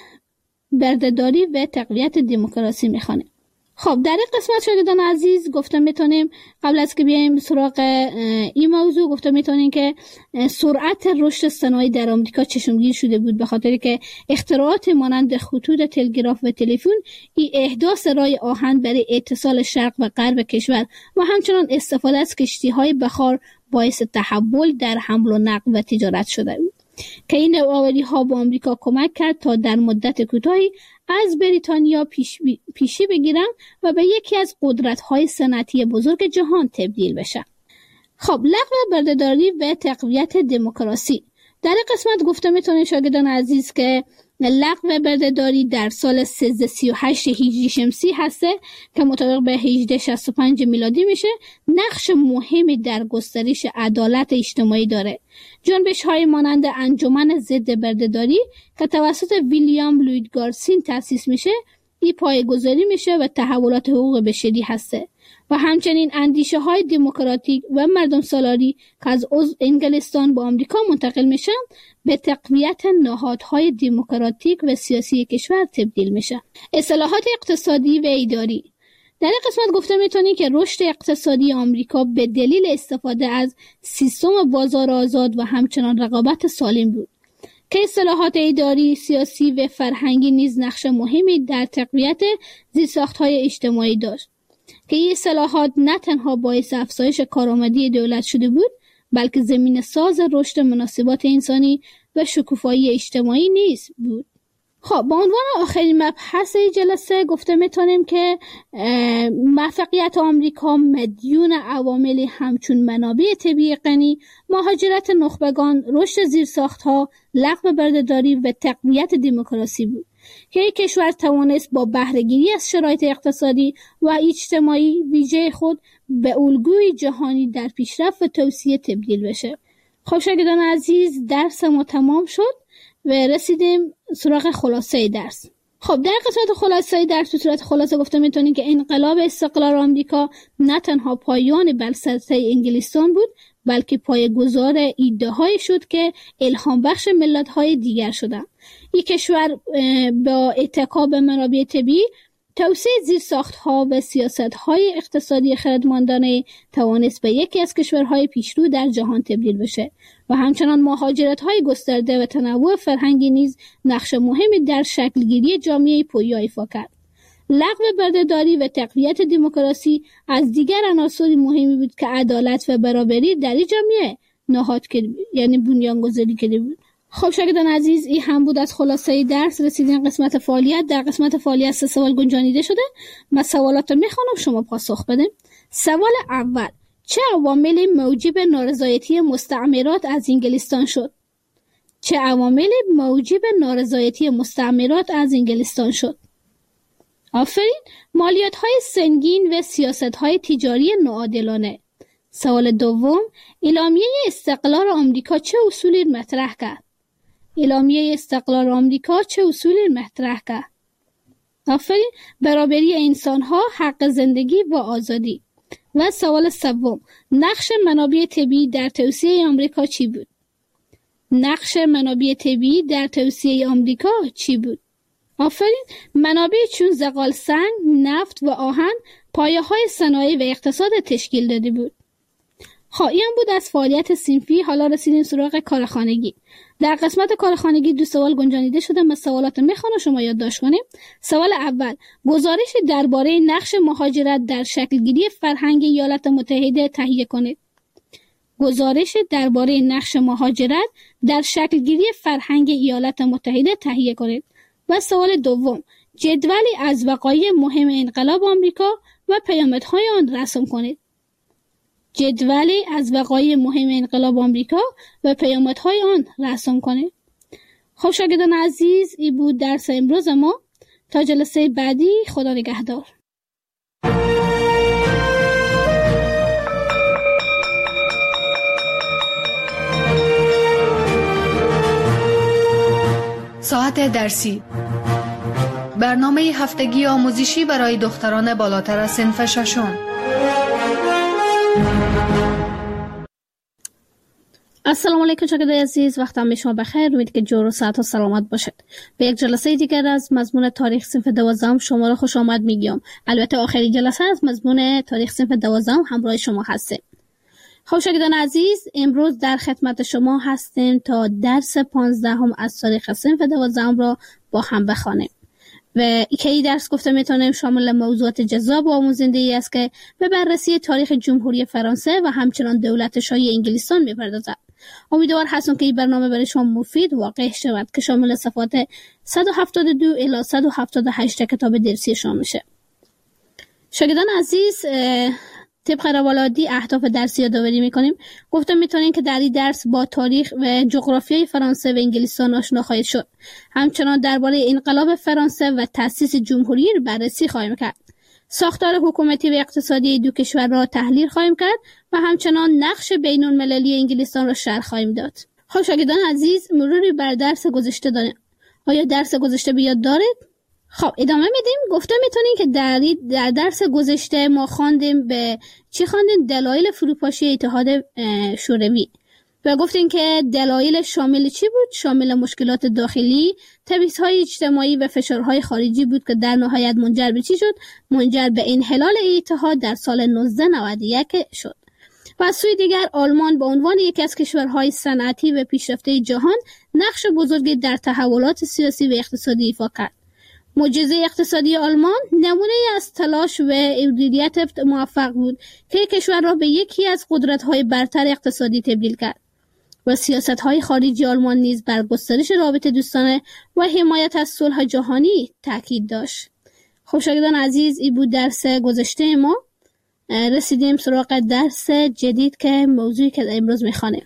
بردهداری و تقویت دموکراسی میخوانیم. خب در این قسمت شاگردان عزیز گفتم میتونیم قبل از که بیایم سراغ این موضوع گفتم میتونیم که سرعت رشد صنایع در آمریکا چشمگیر شده بود به خاطر که اختراعات مانند خطوط تلگراف و تلفن، این احداث راه آهن برای اتصال شرق و غرب کشور و همچنان استفاده از کشتی‌های بخار باعث تحول در حمل و نقل و تجارت شده بود که این نوآوری‌ها به آمریکا کمک کرد تا در مدت کوتاهی از بریتانیا پیش بی... پیشی بگیرن و به یکی از قدرت‌های صنعتی بزرگ جهان تبدیل بشن. خب لغو بردهداری و تقویت دموکراسی. در این قسمت گفته میتونه شاگردان عزیز که لغو بردهداری در سال سیزده سی و هشت هجری شمسی هسته که مطابق به هجده شصت و پنج میلادی میشه، نقش مهمی در گسترش عدالت اجتماعی داره. جنبش های مانند انجمن ضد بردهداری که توسط ویلیام لوید گارسین تأسیس میشه، این پایه‌گذاری میشه و تحولات حقوق بشری هسته و همچنین اندیشه های دموکراتیک و مردم سالاری که از عضو انگلستان به آمریکا منتقل میشن به تقویت نهادهای دموکراتیک و سیاسی کشور تبدیل میشن. اصلاحات اقتصادی و اداری. در این قسمت گفته میتونی که رشد اقتصادی آمریکا به دلیل استفاده از سیستم بازار آزاد و همچنان رقابت سالم بود که اصلاحات اداری، سیاسی و فرهنگی نیز نقش مهمی در تقویت زیرساخت‌های اجتماعی داشت که این اصلاحات نه تنها باعث افزایش کارآمدی دولت شده بود بلکه زمین ساز رشد مناسبات انسانی و شکوفایی اجتماعی نیز بود. خب با عنوان آخرین مبحث جلسه گفته میتونیم که موفقیت آمریکا مدیون عواملی همچون منابع طبیعی غنی، مهاجرت نخبگان، رشد زیرساخت‌ها، لغو بردهداری و تقویت دموکراسی بود که یک کشور توانست با بهره‌گیری از شرایط اقتصادی و اجتماعی ویژه خود به الگوی جهانی در پیشرفت و توسعه تبدیل بشه. خب شاگردان عزیز درس ما تمام شد و رسیدیم سراغ خلاصه درس. خب در قسمت خلاصه درس به صورت خلاصه گفته میتونیم که انقلاب استقلال آمریکا نه تنها پایان بر سلطه انگلستان بود بلکه پایه‌گذار ایده‌هایی شد که الهام بخش ملت‌های دیگر شدند. این کشور با اتکا به منابع طبیعی، توسعه زیرساخت‌ها و سیاست‌های اقتصادی خردمندانه توانست به یکی از کشورهای پیشرو در جهان تبدیل بشه و همچنان مهاجرت‌های گسترده و تنوع فرهنگی نیز نقش مهمی در شکلگیری جامعه پویا ایفا کرد. لغو بردهداری و تقویت دموکراسی از دیگر عناصر مهمی بود که عدالت و برابری در این جامعه نهاد کرد، یعنی بنیانگذاری کرده بود. خب شاگردان عزیز این هم بود از خلاصه درس. رسیدیم قسمت فعالیت. در قسمت فعالیت سه سوال گنجانیده شده. من سوالات رو میخوانم شما پاسخ بدیم. سوال اول: چه عواملی موجب نارضایتی مستعمرات از انگلستان شد؟ چه عواملی موجب نارضایتی مستعمرات از انگلستان شد؟ آفرین. مالیات‌های سنگین و سیاست‌های تجاری ناعادلانه. سوال دوم: اعلامیه استقلال آمریکا چه اصولی مطرح کرد؟ اعلامیه استقلال آمریکا چه اصولی مطرح کرد؟ آفرین. برابری انسان ها، حق زندگی و آزادی. و سوال سوم، نقش منابع طبیعی در توسعه آمریکا چی بود؟ نقش منابع طبیعی در توسعه آمریکا چی بود؟ آفرین. منابع چون زغال سنگ، نفت و آهن پایه های صنایع و اقتصاد تشکیل داده بود. خب این بود از فعالیت صنفی. حالا رسیدیم سراغ کارخانگی. در قسمت کارخانگی دو سوال گنجانیده شده. من سوالات میخوام شما یادداشت کنیم. سوال اول، گزارش درباره نقش مهاجرت در شکلگیری فرهنگ ایالات متحده تهیه کنید. گزارش درباره نقش مهاجرت در شکلگیری فرهنگ ایالات متحده تهیه کنید. و سوال دوم، جدولی از وقایع مهم انقلاب آمریکا و پیامدهای آن رسم کنید. جدولی از وقایع مهم انقلاب آمریکا و پیامدهای آن رسم کنید. خب شاگردان عزیز، این بود درس امروز ما. تا جلسه بعدی، خدا نگهدار. ساعت درسی، برنامه هفتگی آموزشی برای دختران بالاتر از صنف ششم. السلام علیکم شاگردان عزیز، وقتم به شما بخیر. امید که جور و صحت و سلامت باشد. به یک جلسه دیگر از مضمون تاریخ صنف دوازدهم شما را خوش آمد میگم. البته آخرین جلسه از مضمون تاریخ صنف دوازدهم همراه شما هستیم. خب شاگردان عزیز، امروز در خدمت شما هستیم تا درس پانزدهم از تاریخ صنف دوازدهم را با هم بخوانیم. و که این درس گفته میتونیم شامل موضوعات جذاب و آموزنده ای است که به بررسی تاریخ جمهوری فرانسه و همچنان دولت شاهی انگلستان میپردازد. امیدوار هستم که این برنامه برای شما مفید واقع شود که شامل صفحات صد و هفتاد و دو الی صد و هفتاد و هشت کتاب درسی شما میشه. شاگردان عزیز، طبق روال عادی اهداف درسی یادآوری میکنیم. گفتم میتونین که در این درس با تاریخ و جغرافیای فرانسه و انگلستان آشنا خواهید شد. همچنان درباره انقلاب فرانسه و تأسیس جمهوری را بررسی خواهیم کرد. ساختار حکومتی و اقتصادی دو کشور را تحلیل خواهیم کرد و همچنان نقش بین المللی انگلستان را شرح خواهیم داد. خب شاگردان عزیز، مروری بر درس گذشته داریم. آیا درس گذشته به یاد دارید؟ خب ادامه میدیم. گفته میتونین که در در درس گذشته ما خواندیم به چی خواندیم؟ دلایل فروپاشی اتحاد شوروی. و گفتیم که دلایل شامل چی بود؟ شامل مشکلات داخلی، تبعیض‌های اجتماعی و فشارهای خارجی بود که در نهایت منجر به چی شد؟ منجر به انحلال اتحاد در سال نوزده نود و یک شد. و از سوی دیگر آلمان به عنوان یکی از کشورهای صنعتی و پیشرفته جهان نقش بزرگی در تحولات سیاسی و اقتصادی ایفا کرد. معجزه اقتصادی آلمان نمونه از تلاش و مدیریت موفق بود که کشور را به یکی از قدرت‌های برتر اقتصادی تبدیل کرد. و سیاست‌های خارجی آلمان نیز بر گسترش رابطه دوستانه و حمایت از صلح جهانی تاکید داشت. خب شاگردان عزیز، این بود درس گذشته ما. رسیدیم سراغ درس جدید که موضوعی که امروز می‌خوانیم.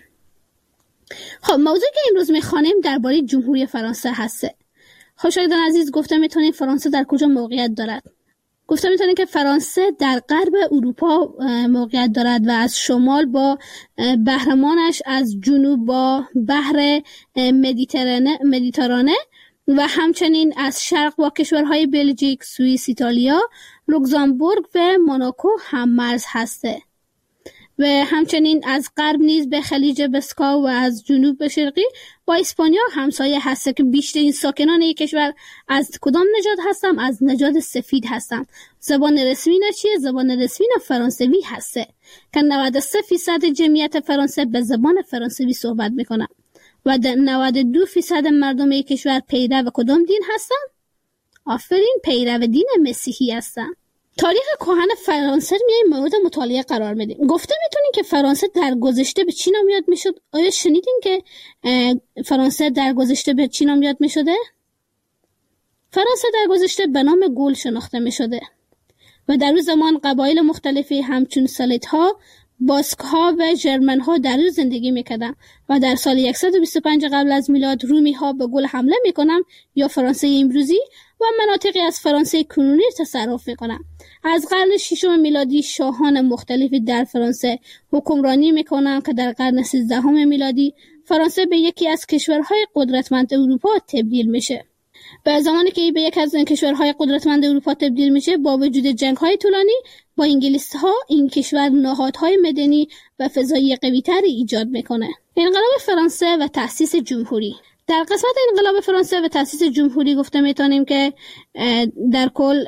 خب موضوعی که امروز می‌خوانیم درباره جمهوری فرانسه هسته. خب شاگردان عزیز، گفته میتونید فرانسه در کجا موقعیت دارد؟ گفته میتونید که فرانسه در غرب اروپا موقعیت دارد و از شمال با بحرمانش، از جنوب با بحر مدیترانه مدیترانه و همچنین از شرق با کشورهای بلژیک، سوئیس، ایتالیا، لوکزامبورگ و موناکو هم مرز هسته. و همچنین از غرب نیز به خلیج بسکا و از جنوب به شرقی با اسپانیا همسایه هسته که بیشترین ساکنان یک کشور از کدام نژاد هستن؟ از نژاد سفید هستن. زبان رسمی نه چیه؟ زبان رسمی نه فرانسوی هسته که نود و سه درصد جمعیت فرانسه به زبان فرانسوی صحبت میکنن و نود و دو درصد مردم یک کشور پیرو کدام دین هستن؟ آفرین، پیرو دین مسیحی هستن. تاریخ کهن فرانسه میایم مورد مطالعه قرار میدیم. گفته میتونین که فرانسه در گذشته به چی نام یاد میشد؟ آیا شنیدین که فرانسه در گذشته به چی نام یاد میشده؟ فرانسه در گذشته به نام گول شناخته میشده و در اون زمان قبایل مختلفی همچون سلیت‌ها، باسک‌ها و ژرمن‌ها در اون زندگی میکردن و در سال صد و بیست و پنج قبل از میلاد رومی‌ها به گول حمله میکنن یا فرانسه امروزی و مناطقی از فرانسه کنونی تصرف میکنن. از قرن ششم میلادی شاهان مختلفی در فرانسه حکمرانی میکنن که در قرن سیزدهم میلادی فرانسه به یکی از کشورهای قدرتمند اروپا تبدیل میشه. و زمانی که به یک از کشورهای قدرتمند اروپا تبدیل میشه، با وجود جنگ‌های طولانی با انگلیس‌ها، این کشور نهادهای مدنی و فضایی قوی‌تری ایجاد میکنه. انقلاب فرانسه و تأسیس جمهوری. در قسمت انقلاب فرانسه و تأسیس جمهوری گفته میتونیم که در کل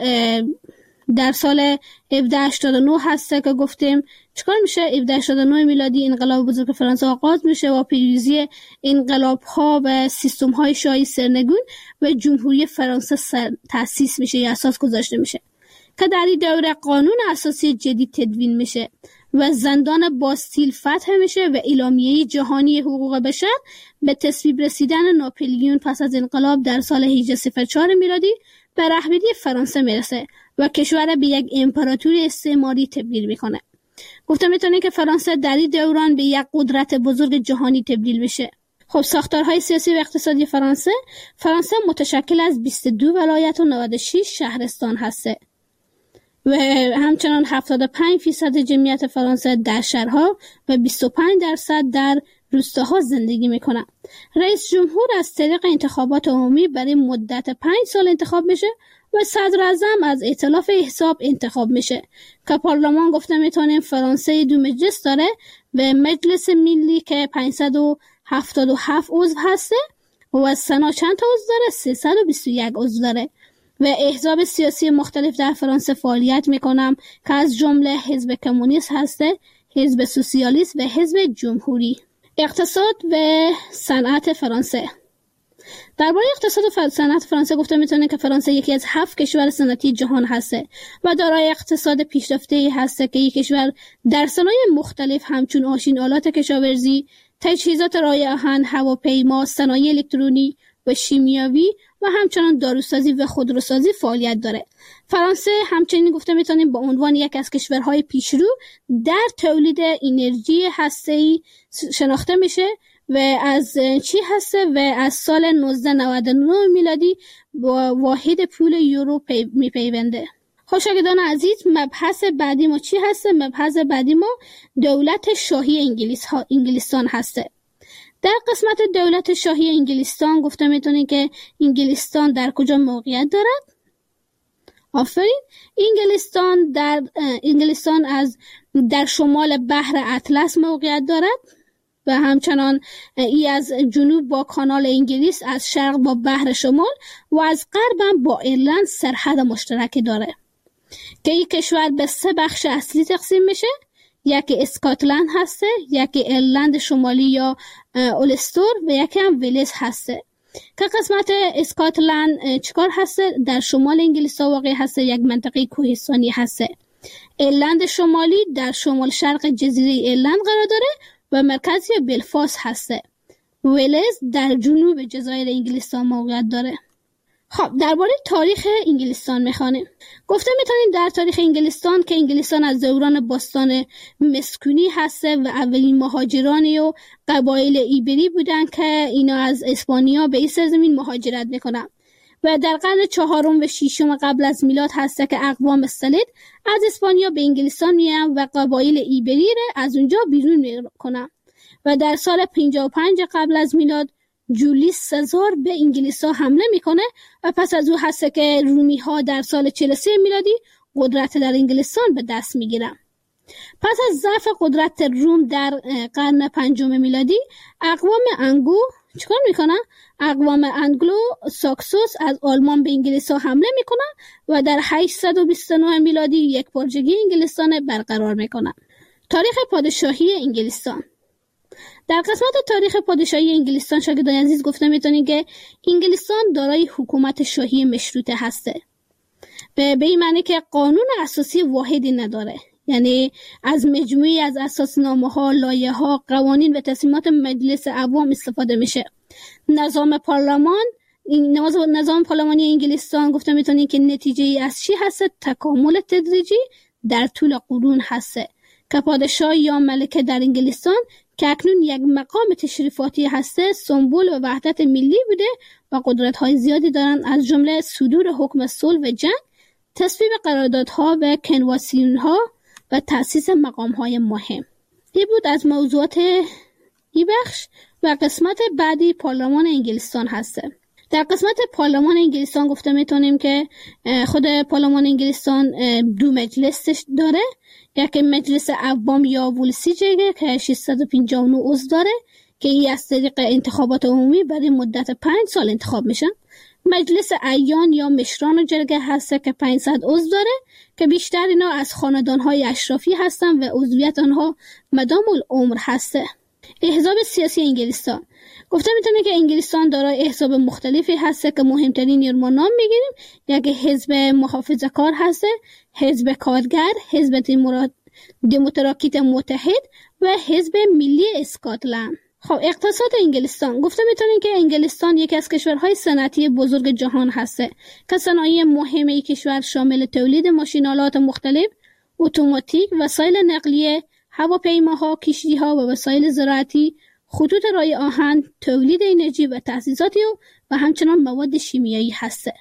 در سال هفده هشتاد و نه هست که گفتیم چیکار میشه. هفده هشتاد و نه میلادی انقلاب بزرگ فرانسه آغاز میشه و پیروزی انقلاب‌ها و سیستم‌های شاهی سرنگون و جمهوری فرانسه تأسیس میشه یا اساس گذاشته میشه که در این دوره قانون اساسی جدید تدوین میشه و زندان باستیل فتح میشه و اعلامیه جهانی حقوق بشر به تصویب رسیدن ناپلیون پس از انقلاب در سال هجده صفر چهار میلادی به رهبری فرانسه میرسه و کشور به یک امپراتوری استعماری تبدیل میکنه. گفته میتونه که فرانسه در این دوران به یک قدرت بزرگ جهانی تبدیل بشه. خب ساختارهای سیاسی و اقتصادی فرانسه فرانسه متشکل از بیست و دو ولایت و نود و شش شهرستان هسته و همچنان هفتاد و پنج درصد جمعیت فرانسه در شهرها و بیست و پنج درصد در روستاها زندگی میکنه. رئیس جمهور از طریق انتخابات عمومی برای مدت پنج سال انتخاب میشه و صدر اعظم از ائتلاف احزاب انتخاب میشه که پارلمان گفته میتونیم فرانسه دو مجلس داره و مجلس ملی که پانصد و هفتاد و هفت عضو هسته و سنا چند تا عضو داره؟ سیصد و بیست و یک عضو داره و احزاب سیاسی مختلف در فرانسه فعالیت میکنم که از جمله حزب کمونیست هسته، حزب سوسیالیست و حزب جمهوری. اقتصاد و صنعت فرانسه. درباره اقتصاد و صنعت فرانسه گفته میتونه که فرانسه یکی از هفت کشور صنعتی جهان هسته و دارای اقتصاد پیشرفته هسته که یک کشور در صنایع مختلف همچون آشین آلات کشاورزی، تجهیزات رای آهن، هواپیما، صنایع الکترونی و شیمیایی و همچنان داروسازی و خودروسازی فعالیت داره. فرانسه همچنین گفته میتونیم به عنوان یک از کشورهای پیشرو در تولید انرژی هسته‌ای شناخته میشه و از چی هسته و از سال نوزده نود و نه میلادی با واحد پول یورو پی میپیونده. خوشگدان عزیز، مبحث بعدی ما چی هسته؟ مبحث بعدی ما دولت شاهی انگلیس ها انگلستان هسته. در قسمت دولت شاهی انگلستان گفته میتونید که انگلستان در کجا موقعیت دارد؟ آفرین، انگلستان در انگلستان از در شمال بحر اطلس موقعیت دارد و همچنان ای از جنوب با کانال انگلیس، از شرق با بحر شمال و از غرب با ایرلند سرحد مشترک داره که این کشور به سه بخش اصلی تقسیم میشه. یکی اسکاتلند هسته، یکی ایرلند شمالی یا اولستور و یکی هم ویلز هسته که قسمت اسکاتلند چیکار هسته؟ در شمال انگلیس واقع هسته، یک منطقه کوهستانی هسته. ایرلند شمالی در شمال شرق جزیره ایرلند قرار داره و مرکزی بلفاست هسته. ویلز در جنوب جزایر انگلستان موقعیت داره. خب درباره تاریخ انگلستان میخوانیم. گفته میتونیم در تاریخ انگلستان که انگلستان از دوران باستان مسکونی هسته و اولین مهاجرانی و قبایل ایبری بودن که اینا از اسپانیا به این سرزمین مهاجرت میکنن و در قرن چهارم و ششم قبل از میلاد هسته که اقوام سلید از اسپانیا به انگلستان میان و قبایل ایبری را از اونجا بیرون میکنن و در سال پنجاه و پنج قبل از میلاد جولیس سزار به انگلیس ها حمله میکنه و پس از او هسته که رومی ها در سال چهل و سه میلادی قدرت در انگلستان به دست میگیرن. پس از ضعف قدرت روم در قرن پنجم میلادی اقوام انگو چیکار میکنن؟ اقوام انگلو ساکسوس از آلمان به انگلیس ها حمله میکنن و در هشتصد و بیست و نه میلادی یک پارچگی انگلستان برقرار میکنن. تاریخ پادشاهی انگلستان. در قسمت تاریخ پادشاهی انگلستان شاگردان عزیز گفته میتونید که انگلستان دارای حکومت شاهی مشروطه هسته. به این معنی که قانون اساسی واحدی نداره، یعنی از مجموعی از اساسنامه‌ها، لایحه‌ها، قوانین و تصمیمات مجلس عوام استفاده میشه. نظام پارلمان این نظام پارلمانی انگلستان گفته میتونید که نتیجه از چی هست؟ تکامل تدریجی در طول قرون هسته که پادشاه یا ملکه در انگلستان که اکنون یک مقام تشریفاتی هسته سمبل و وحدت ملی بوده و قدرت‌های زیادی دارن، از جمله صدور حکم صلح و جنگ، تصویب قراردادها و کنوانسیون‌ها و تأسیس مقام‌های مهم. این بود از موضوعات این بخش و قسمت بعدی پارلمان انگلستان هسته. در قسمت پارلمان انگلستان گفته میتونیم که خود پارلمان انگلستان دو مجلس داره، یکی مجلس عوام یا ولسیجه که ششصد و پنجاه و نه عضو داره که این از طریق انتخابات عمومی برای مدت پنج سال انتخاب میشن. مجلس اعیان یا مشران و جرگه هسته که پانصد عضو داره که بیشتر اینا از خاندانهای اشرافی هستن و عضویت آنها مدام العمر هسته. احزاب سیاسی انگلستان گفته میتونه که انگلستان دارای احزاب مختلفی هسته که مهمترین رو ما نام میگیریم. یک حزب محافظه‌کار هسته، حزب کارگر، حزب دموکراتیک متحد و حزب ملی اسکاتلند. خب اقتصاد انگلستان گفته میتونیم که انگلستان یکی از کشورهای صنعتی بزرگ جهان هسته که صنایع مهم این کشور شامل تولید ماشین‌آلات مختلف، اتوماتیک، وسایل نقلیه، هواپیماها، کشتی‌ها و وسایل زراعتی، خطوط رای آهن، تولید انرژی و تأسیساتی و همچنان مواد شیمیایی هسته.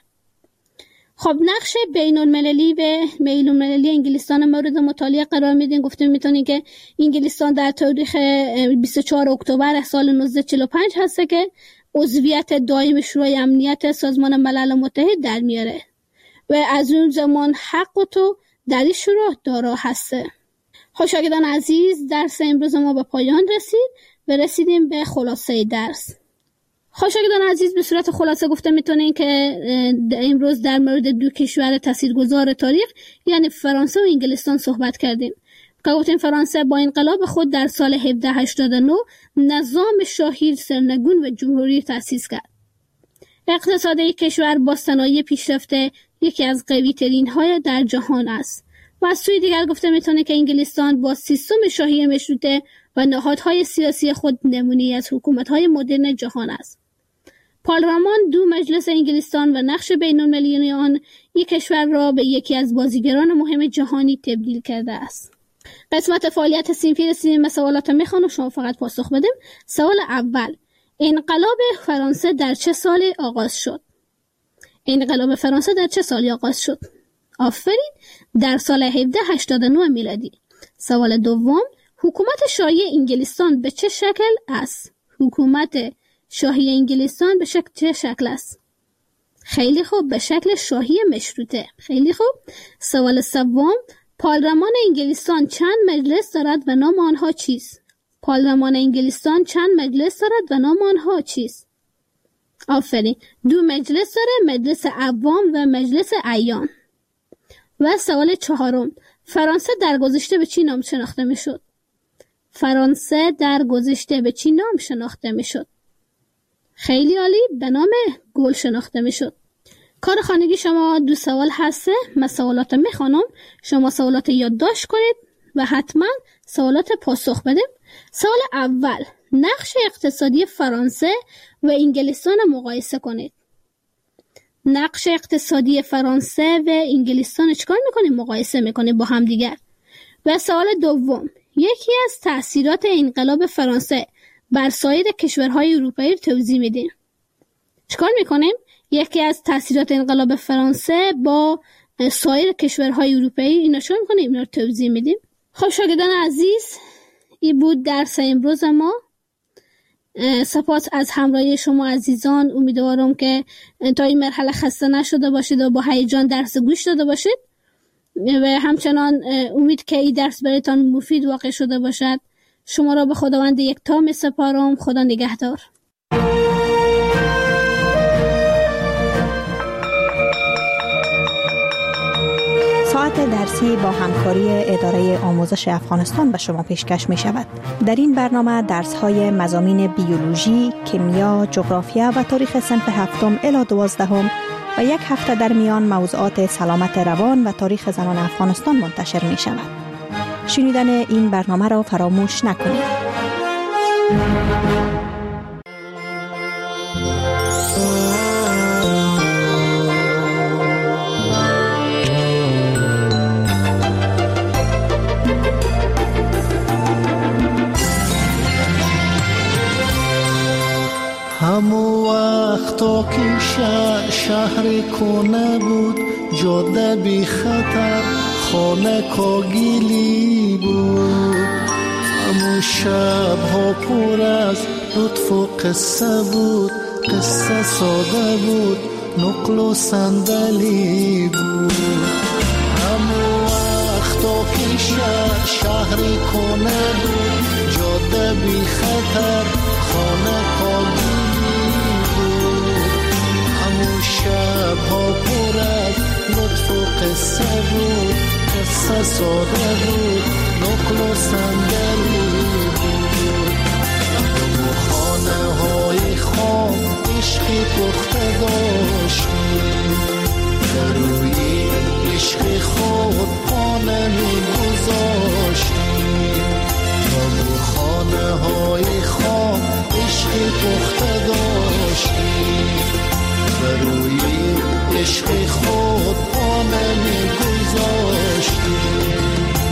خب نقش بین المللی و بین المللی انگلستان مورد مطالعه قرار میدین. گفته میتونین که انگلستان در تاریخ بیست و چهارم اکتبر سال نوزده چهل و پنج هسته که عضویت دائم شورای امنیت سازمان ملل متحد در میاره و از اون زمان حق و تو در این شورا دارا هسته. خب شاگردان عزیز، درس امروز ما به پایان رسید و رسیدیم به خلاصه درس. خب شاگردان عزیز، به صورت خلاصه گفته میتونین که امروز در مورد دو کشور تاثیرگذار تاریخ یعنی فرانسه و انگلستان صحبت کردیم. که گفتیم فرانسه با انقلاب خود در سال هفده هشتاد و نه نظام شاهی سرنگون و جمهوری تأسیس کرد. اقتصاد یک کشور با صنایع پیشرفته یکی از قوی ترین های در جهان است. و از سوی دیگر گفته میتونه که انگلستان با سیستم شاهی مشروطه و نهادهای سیاسی خود نمونه‌ای از حکومت‌های مدرن جهان است. پارلمان دو مجلس انگلستان و نقش بین‌المللی آن یک کشور را به یکی از بازیگران مهم جهانی تبدیل کرده است. قسمت فعالیت صنفی رسیدیم به سوالات میخوان و شما فقط پاسخ بدیم. سوال اول: انقلاب فرانسه در چه سالی آغاز شد؟ انقلاب فرانسه در چه سالی آغاز شد؟ آفرین، در سال هفده هشتاد و نه میلادی. سوال دوم: حکومت شاهی انگلستان به چه شکل است؟ حکومت شاهی انگلستان به شکل چه شکل است؟ خیلی خوب، به شکل شاهی مشروطه. خیلی خوب. سوال سوم: پارلمان انگلستان چند مجلس دارد و نام آنها چیست؟ پارلمان انگلستان چند مجلس دارد و نام آنها چیست؟ آفرین، دو مجلس داره، مجلس عوام و مجلس اعیان. و سوال چهارم: فرانسه در گذشته به چی نام شناخته می شد؟ فرانسه در گذشته به چی نام شناخته می شد؟ خیلی عالی، به نام گل شناخته می شد. کار خانگی شما دو سوال هسته. من سوالات می خوانم، شما سوالات یادداشت کنید و حتما سوالات پاسخ بدیم. سوال اول: نقش اقتصادی فرانسه و انگلستان مقایسه کنید. نقش اقتصادی فرانسه و انگلستان چیکار میکنیم؟ مقایسه میکنیم با هم دیگر. و سوال دوم: یکی از تأثیرات انقلاب فرانسه بر سایر کشورهای اروپایی رو توضیح میدیم. چیکار میکنیم؟ یکی از تأثیرات انقلاب فرانسه با سایر کشورهای اروپایی اینا چیکار میکنیم؟ اینا رو توضیح میدیم. خب شاگردان عزیز، این بود درس امروز ما. سپاس از همراهی شما عزیزان. امیدوارم که تا این مرحله خسته نشده باشید و با هیجان درس گوش داده باشید و همچنان امید که این درس برایتان مفید واقع شده باشد. شما را به خداوند یکتا می سپارم. خدا نگهدار. ساعت درسی با همکاری اداره آموزش افغانستان به شما پیشکش می شود. در این برنامه درس های مضامین بیولوژی، کیمیا، جغرافیا و تاریخ صنف هفتم الی دوازدهم و یک هفته در میان موضوعات سلامت روان و تاریخ زنان افغانستان منتشر می شود. شنیدن این برنامه را فراموش نکنید. همو وقتا که شهر, شهر کنه بود، جاده بی خطر، خانه کاگیلی بود. همو شب ها پر از لطف و قصه بود، قصه ساده بود، نقل و صندلی بود. همو وقتا که شهر شهری کنه بود، جاده بی خطر خانه کاغیلی بود. همو شب ها پر از لطف و قصه بود، قصه ساده بود، نقل و صندلی بود. همو خانه های خام عشقی پخته داشتیم، در روی عشق خود پانه می گذاشتیم. همو خانه های خام عشقی پخته داشتیم، در روی عشق خود پانه می گذاشتیم.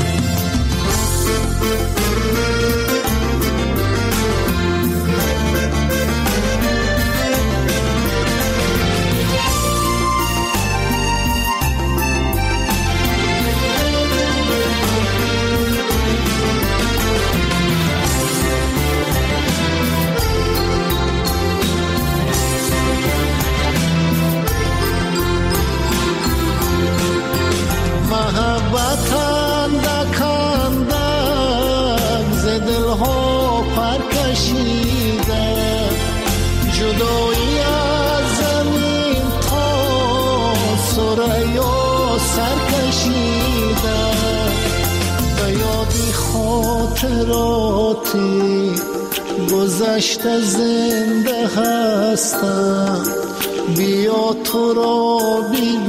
خاطراتی گذشته زنده هستم، بیا تو را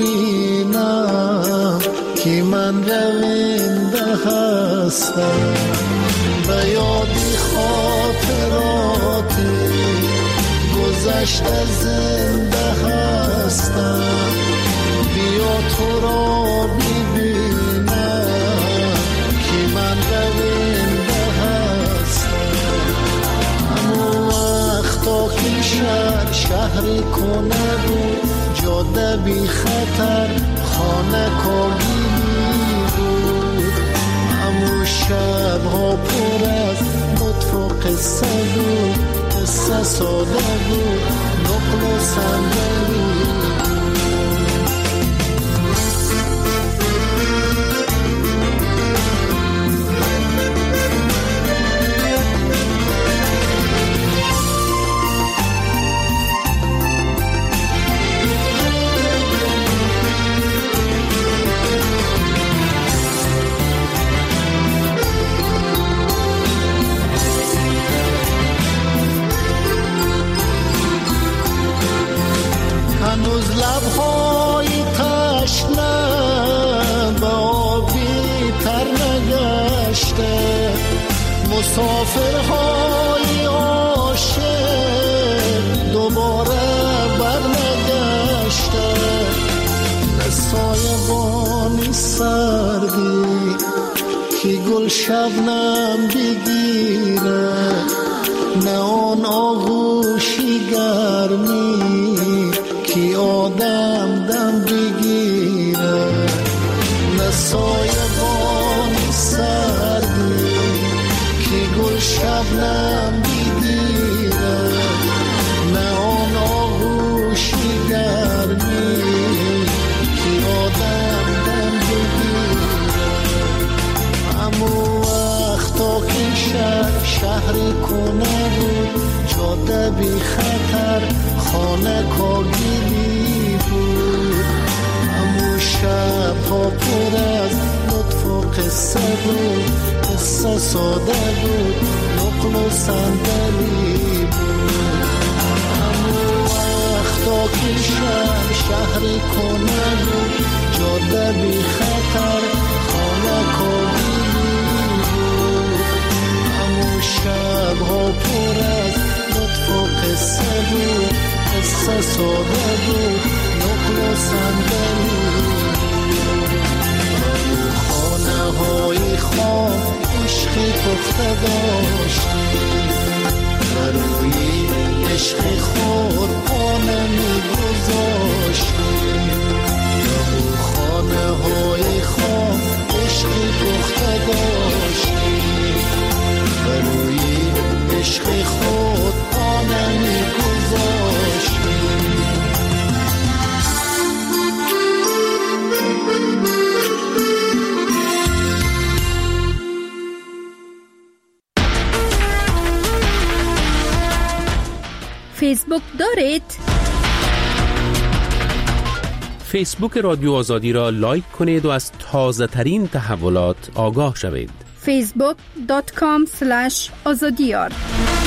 ببینم که من رونده هستم. به یادی خاطراتی گذشته زنده هستم، بیا تو را ببینم که من رونده هستم. همون وقتا که شهر شهری کنه بود، جاده بی خطر خانه کاغیلی بود. همون شب ها پر از لطف و قصه بود، قصه ساده بود، نقل و صندلی هنوز لبهای تشنه به آبی تر نگشته، مسافرهای عاشق دوباره بر نگشته. نسای بانی سردی که گل شبنم بگیره، نه آن آغوشی گرمی که آدم دم بگیره. نسای بانی سردی که گل شبنم بگیره، نه آن آغوشی گرمی که آدم دم بگیره. همون وقتا که شهر شهری کنه بود، جاده بی خطر خانه کاغیلی بود. همون شب ها پر از لطف و قصه بود، قصه ساده بود، نقل و صندلی بود. همون وقتا که شهر شهری کنه بود، جاده بی خطر خانه کاغیلی بود. همون شب ها پر از لطف و قصه بود، قصه ساده بود، نقل و صندلی بود. خانه های خام عشقی پخته داشتیم، در روی عشق خود پانه می گذاشتیم. خانه های خام عشقی پخته داشتیم، در روی عشق خود فیسبوک دارید؟ فیسبوک رادیو آزادی را لایک کنید و از تازه ترین تحولات آگاه شوید. فیسبوک دات کام سلش آزادیار